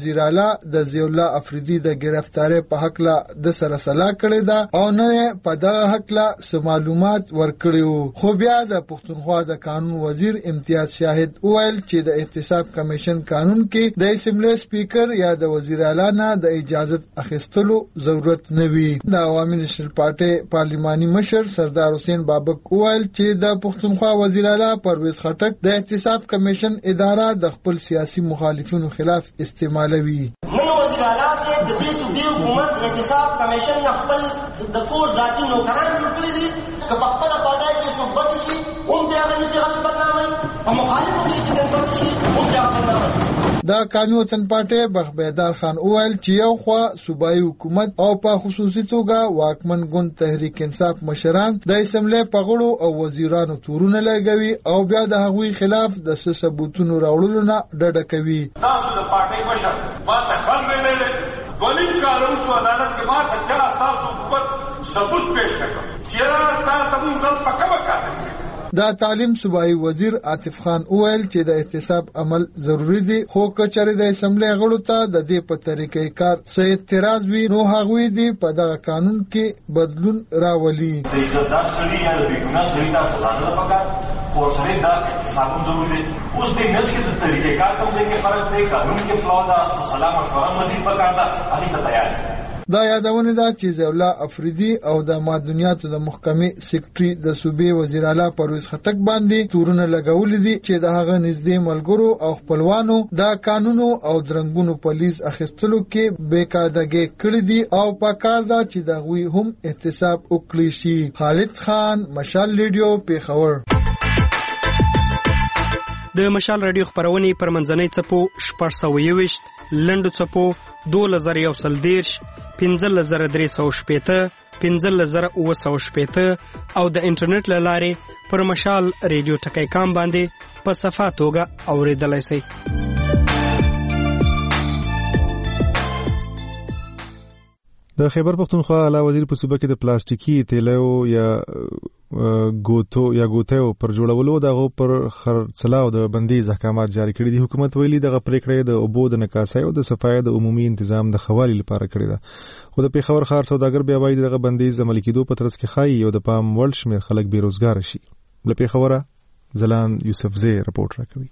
Speaker 15: د ضیاءالله افریدي د گرفتاری په حق لا د سره سلا کړې ده او نه په دغه حق لا سم معلومات ورکړیو. خو بیا د پښتونخوا د قانون وزیر امتیاز شاهد وویل چې د احتساب کمیشن قانون کې د اسمبلی سپیکر یا د وزیر اعلی نه د اجازه اخیستلو ضرورت نه وي. د عوامي نېشنل پارټي پارلماني مشر سردار حسین بابک وویل چې د پښتونخوا وزیر اعلی پرویز خټک د احتساب کمیشن اداره د خپل سیاسي مخالفینو خلاف استعمالوي.
Speaker 5: نن وزیر اعلی سے د دې صوبې حکومت احتساب کمیشن خپل د کور ذاتي نوکران جوړ دي که په خپل پټای کې صحبت شي هم بیا غني چې هغه بدنامي او مخالفو کې چې بدنامي شي هم بیا بدنامي.
Speaker 15: د قومي وطن پارټي بخبیدار خان اویل چې یو خوا صوبایي حکومت او په خصوصي توګه واکمن ګوند تحریک انصاف مشران د اسمبلی په غړو او وزیرانو تورونه لګوي او بیا د هغوی خلاف د ثبوتونو راوړلو نه ډډه کوي.
Speaker 16: تاسو د پارټي مشر ما ته خل ویلې ولیم کارو شو عدالت کې ما ته چا تاسو حکومت ثبوت پیش کړو چې تا ته موږ په کومه کاته.
Speaker 15: د تعلیم صوبایي وزیر عاطف خان اویل چې د احتساب عمل ضروری دی خو کچره د اسمبلی غړو ته د دې په طریقې کار څه اعتراض وي نو هغوی دی په دغه قانون کې بدلون راولي.
Speaker 16: د عزتدار سړي یا د بیګناه سړي ته سزا نه پکار خو سړي دا احتساب ضروري دی. اوس د منځ کې د طریقې کار کوم کې فرق دی قانون کې فلو دا صلاح مشوره مزید پکار ده هغه ته تیار.
Speaker 15: دا یادونه ده چې ضیاءالله افریدي او د معدنیاتو د محکمې سیکریټري د صوبې وزیر اعلی پرویز خټک باندې تورونه لګولې دي چې د هغه نږدې ملګرو او خپلوانو د قانونو او درنګونو پولیس اخیستلو کې بیکادګي کړې دي او په کار ده چې د غوي هم احتساب وکړي شي. خالد خان، مشال ریډیو، پیښور.
Speaker 17: د مشال رادیو خبرونه پر منځنۍ چپو شپږ سوه یوویشت، لنډو چپو دوه زره یو سل دیرش، پنځه زره درې سوه شپېته، پنځه زره اووه سوه شپېته او د انټرنیټ له لارې پر مشال ریډیو ټکی کام باندې په صفه توګه اورېدلی شئ.
Speaker 1: د خیبر پختونخوا اعلی وزیر په صوبه کې د پلاستیکي تیلو یا ګوتو یا ګوتو پر جوړولو دغه پر خرڅلاو د بندیز احکامات جاری کړي دي. حکومت ویلي دغه پریکړه د اوبو د نکاسۍ او د صفای د عمومي تنظیم د خوالي لپاره کړې ده. خو د پیښور ښار سوداګر بیا وایي دغه بندیز عملي کېدو په ترڅ کې ښایي او د پام وړ شمېر خلک بیروزګار شي. له پیښوره ځلان یوسفزی رپورټ راکوي.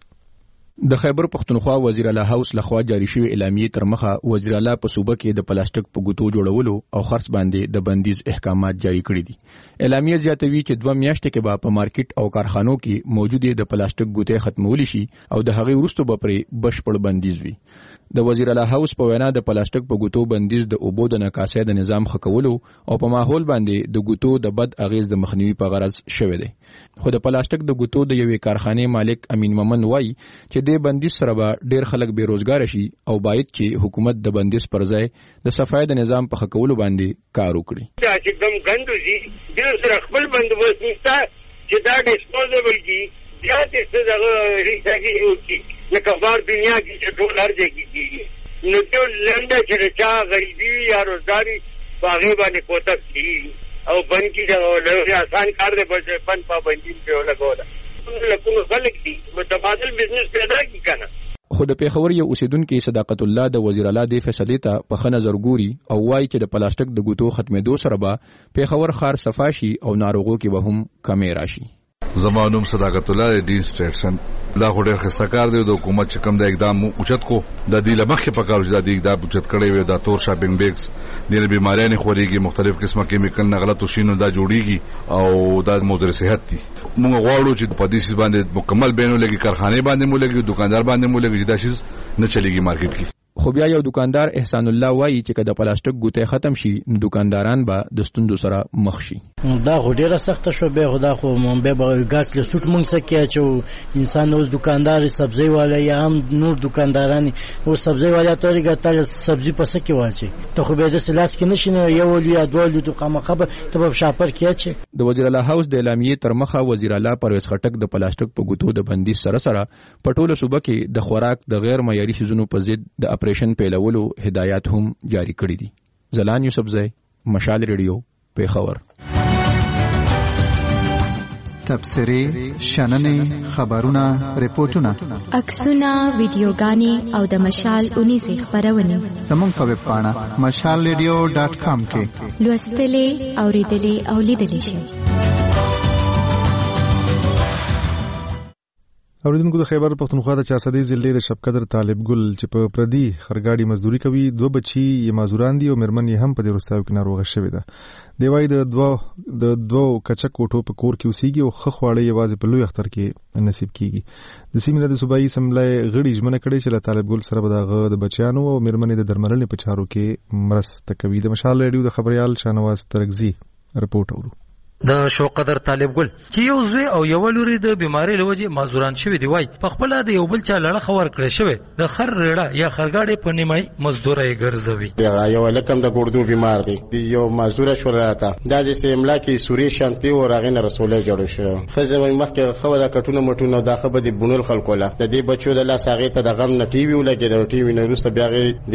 Speaker 18: د خیبر پختونخوا وزیر اعلی هاوس لخوا جاری شوی اعلامیه تر مخه وزیر اعلی په صوبه کې د پلاستیک په ګوتو جوړولو او خرڅ باندې د بندیز احکامات جاری کړي دي. اعلامیه زیاتوي چې دوه میاشتې کې به په مارکیټ او کارخانو کې موجوده د پلاستیک ګوتې ختمول شي او د هغې وروسته به پرې بشپړ بندیز وي. د وزیر اعلی هاوس په وینا د پلاستیک په ګوتو بندیز د اوبو د نکاسۍ د نظام ښه کولو او په ماحول باندې د ګوتو د بد اغیز د مخنیوي په غرض شوی دی. خو د پلاستیک د ګوتو د یوې کارخانې مالک امین مومن وایي چې د بندیز سره به ډیر خلک بیروزګار شي او باید چې حکومت د بندیز پر ځای د صفای د نظام په ښه کولو باندې کار وکړي.
Speaker 19: چې کوم غندو شي د سره خپل بندوبست نشته چې دا ډیسپوزیبل کی بیا چې دغه ریسایکل وکړي لکه بار دنیا کې چې ټول هر ځای کې کېږي نو ټول لنډه چې چا غریبي یا روزګاري په هغې باندې کوتک کېږي او بند کې دغه آسان کار دی بس بند پابندي پرې ولګوله لکونو خلک دي متبادل بزنس پیدا کړي که نه.
Speaker 18: خو د پیښور یو اوسیدونکي صداقت الله د وزیر اعلی د فیصلې ته په ښه نظر ګوري او وایي چې د پلاستیک د ګوتو ختمېدو سره به پیښور ښار صفا شي او ناروغو کې به هم کمې راشي.
Speaker 26: زما نوم صداقت الله ډین سټیټسن. دا خو ډېر ښایسته کار دی د حکومت چې کوم د اقدام اوچت کو د دې له مخکې پکار چې د اقدام اوچت کړی وي دا تور شاپینګ بیگز د بیماریانې خورېږي مختلف قسمه کیمیکل نه غلطو شینو دا جوړیږي او دا مضر صحت دي. موږ غواړو چې په دې شی باندې مکمل بینو لګي کارخانه باندې مو لګي دکاندار باندې مو لګي دا شی نه چلیږي مارکیټ کې.
Speaker 18: خو بیا یو دکاندار احسان الله وایي چې کله پلاستیک ګوتې ختم شي نو دکانداران به د ستوندو سره مخ شي.
Speaker 27: دا خو ډیره سخته شو به خدا خو مونږ به ګاټ له سټ مونږ سکه چې انسان اوس دکاندار سبزی والا یا هم نور دکانداران او سبزی والا توري ګټل سبزی پس کې واچي ته خو به د سلاس کې نشینه یو ولیا دوه د قمقبه ته په شاپر کې چې
Speaker 18: د وزیر اعلی هاوس د اعلامیې تر مخه وزیر اعلی پرویز خټک د پلاستیک په ګوتو د بندیز سره سره په ټوله صوبه کې د خوراک د غیر معیاري شیزونو په ضد د اپریشن پیلولو هدایات هم جاری کړي دي. زلان یوسفزی، مشال ریډیو، پیښور.
Speaker 7: تبصرې شننې خبرونه ریپورتونه
Speaker 2: عکسونه ویډیوګانې او د مشال اونیزې خبرونه
Speaker 7: زموږ په ویب پاڼه مشال ریډیو ډاټ کام کې
Speaker 2: لوستلې اوریدلې او لیدلې شئ.
Speaker 1: اوریدونکو د خیبر پختونخوا د چارسدي ضلع د شبقدر طالب ګل چې په پردي خرګاډي مزدوري کوي دوه بچي یې مازوران دي او مرمن یې هم په دې وروستیو کې ناروغه شوې ده. دی وايي د دوه د دوه کچک کوټو په کور کې اوسېږي او ښه خواړه یوازې په لوی اختر کې نصیب کیږي. د سیمې د صوبایي اسمبلی غړي ژمنه کړې چې له طالب ګل سره به دغه د بچیانو او مرمنې د درملنې په چارو کې مرسته کوي. د مشال ریډیو د خبريال شانواز ترغزي رپورټ اورو.
Speaker 9: د شوقدر طالب ګل چې یو زوی او یو لوري د بیماری لوجه مازوران شوی دی وای په خپل د یو بل چا لړ خبر کړی شوی د خر ریړه یا خرګاډي په نیمای مزدوري ګرځوي.
Speaker 10: دا یو لکم د ګردو بیمار دی یو مزدور شو راته دا د سیملا کې سوري شانتي او راغین رسوله جوړ شو خزه وای مخکې خوله کټونه مټونه دا خبر دی بونل خلکو لا د دې بچو د لاس هغه ته د غم نه ټي وی ولګي د ټي وی نه روسته بیا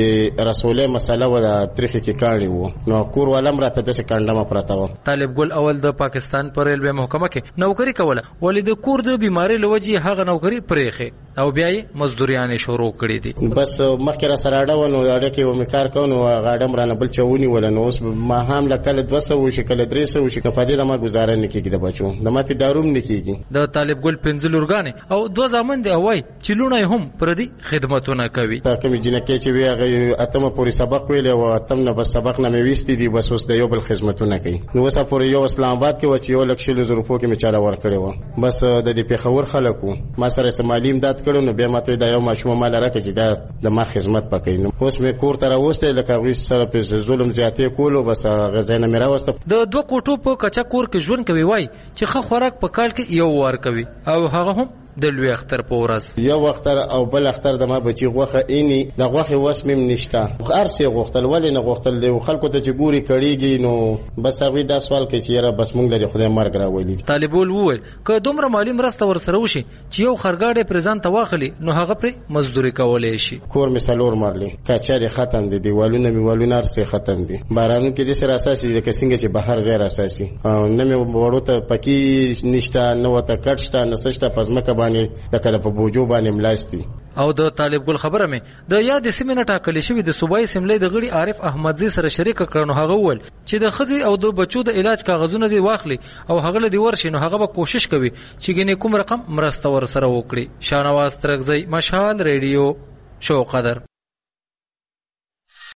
Speaker 10: د رسوله مسله و د تاریخ کې کاڼي وو نو کور ولم راته د سکندمه پراته و.
Speaker 9: طالب ګل اول د پاکستان پر ریلوی محکمه کې نوکری کوله ولې د کور د بیماری لوجه هغه نوکری پرېخه او بیا یې مزدوریانه شروع کړې دي.
Speaker 10: بس مخکې را سره اړه ونه اړه کې و مکار کوو غاډم رانه بل چونی ولنه اوس ما هم لکه دوه سوه شکل درې سوه شکل په دې د ما گزاره نه کیږي د بچو د ما په داروم نه کیږي.
Speaker 9: د طالب ګل پنځل اورګان او دوه ځامن دی وای چې لونه هم پر دې خدمتونه کوي.
Speaker 10: تا کوم جنکه چې وی هغه اتمه پوری سبق ویل او اتم نه بس سبق نه ویستي دي بس اوس د یو بل خدمتونه کوي. نو اوس په یو اسلام آباد کې و چې یو لک شل زره روپو کې می چاله ور کړی و بس د دې په خبر خلکو ما سره سمالي امداد کړو نو بیا ماته دا یو ماشوم مال راکې چې دا د ما خدمت پکې نو اوس می کور تر اوسته لکه وی سره په ظلم زیاتې کولو بس غزاینه میرا وسته.
Speaker 9: د دوه کوټو په کچا کور کې ژوند کوي وای چې خه خوراک په کال کې یو وار کوي او هغه هم د لوی اختر په ورځ
Speaker 10: یو اختر او بل اختر د ما بچي غوخه اینی د غوخه وسمم نشته ارسه غوختل ولې نه غوختل دی خلکو ته چې ګوري کړيږي نو بس هغه دا سوال کوي چې را بس مونږ لري خدای مرګ راولي.
Speaker 9: طالبول وویل که دومره مالی مرسته ورسره وشي چې یو خرګاډي پرزنت واخلي نو هغه پر مزدوري کولای شي.
Speaker 10: کور مثالور مرلي کچاري ختم دي دیوالونه میوالونه ارسه ختم دي باران کې د سر اساسي د کسینګ چې بهر غیر اساسي نه مې وړو ته پکی نشته نو ته کټشته نسشته پزمکه باندې د کله په بوجو باندې ملاستی.
Speaker 9: او د طالب ګل خبره مې د یاد سیمه ټاکلې شوې د صوبایي سیملې د غړي عارف احمدزي سره شریک کړنو هغه ول چې د خزي او د بچو د علاج کاغذونه دی واخلي او هغه له دی ورشي نو هغه به کوشش کوي چې ګنې کوم رقم مرسته ور سره وکړي. شانواز ترغزي مشال ریډیو شو قدر.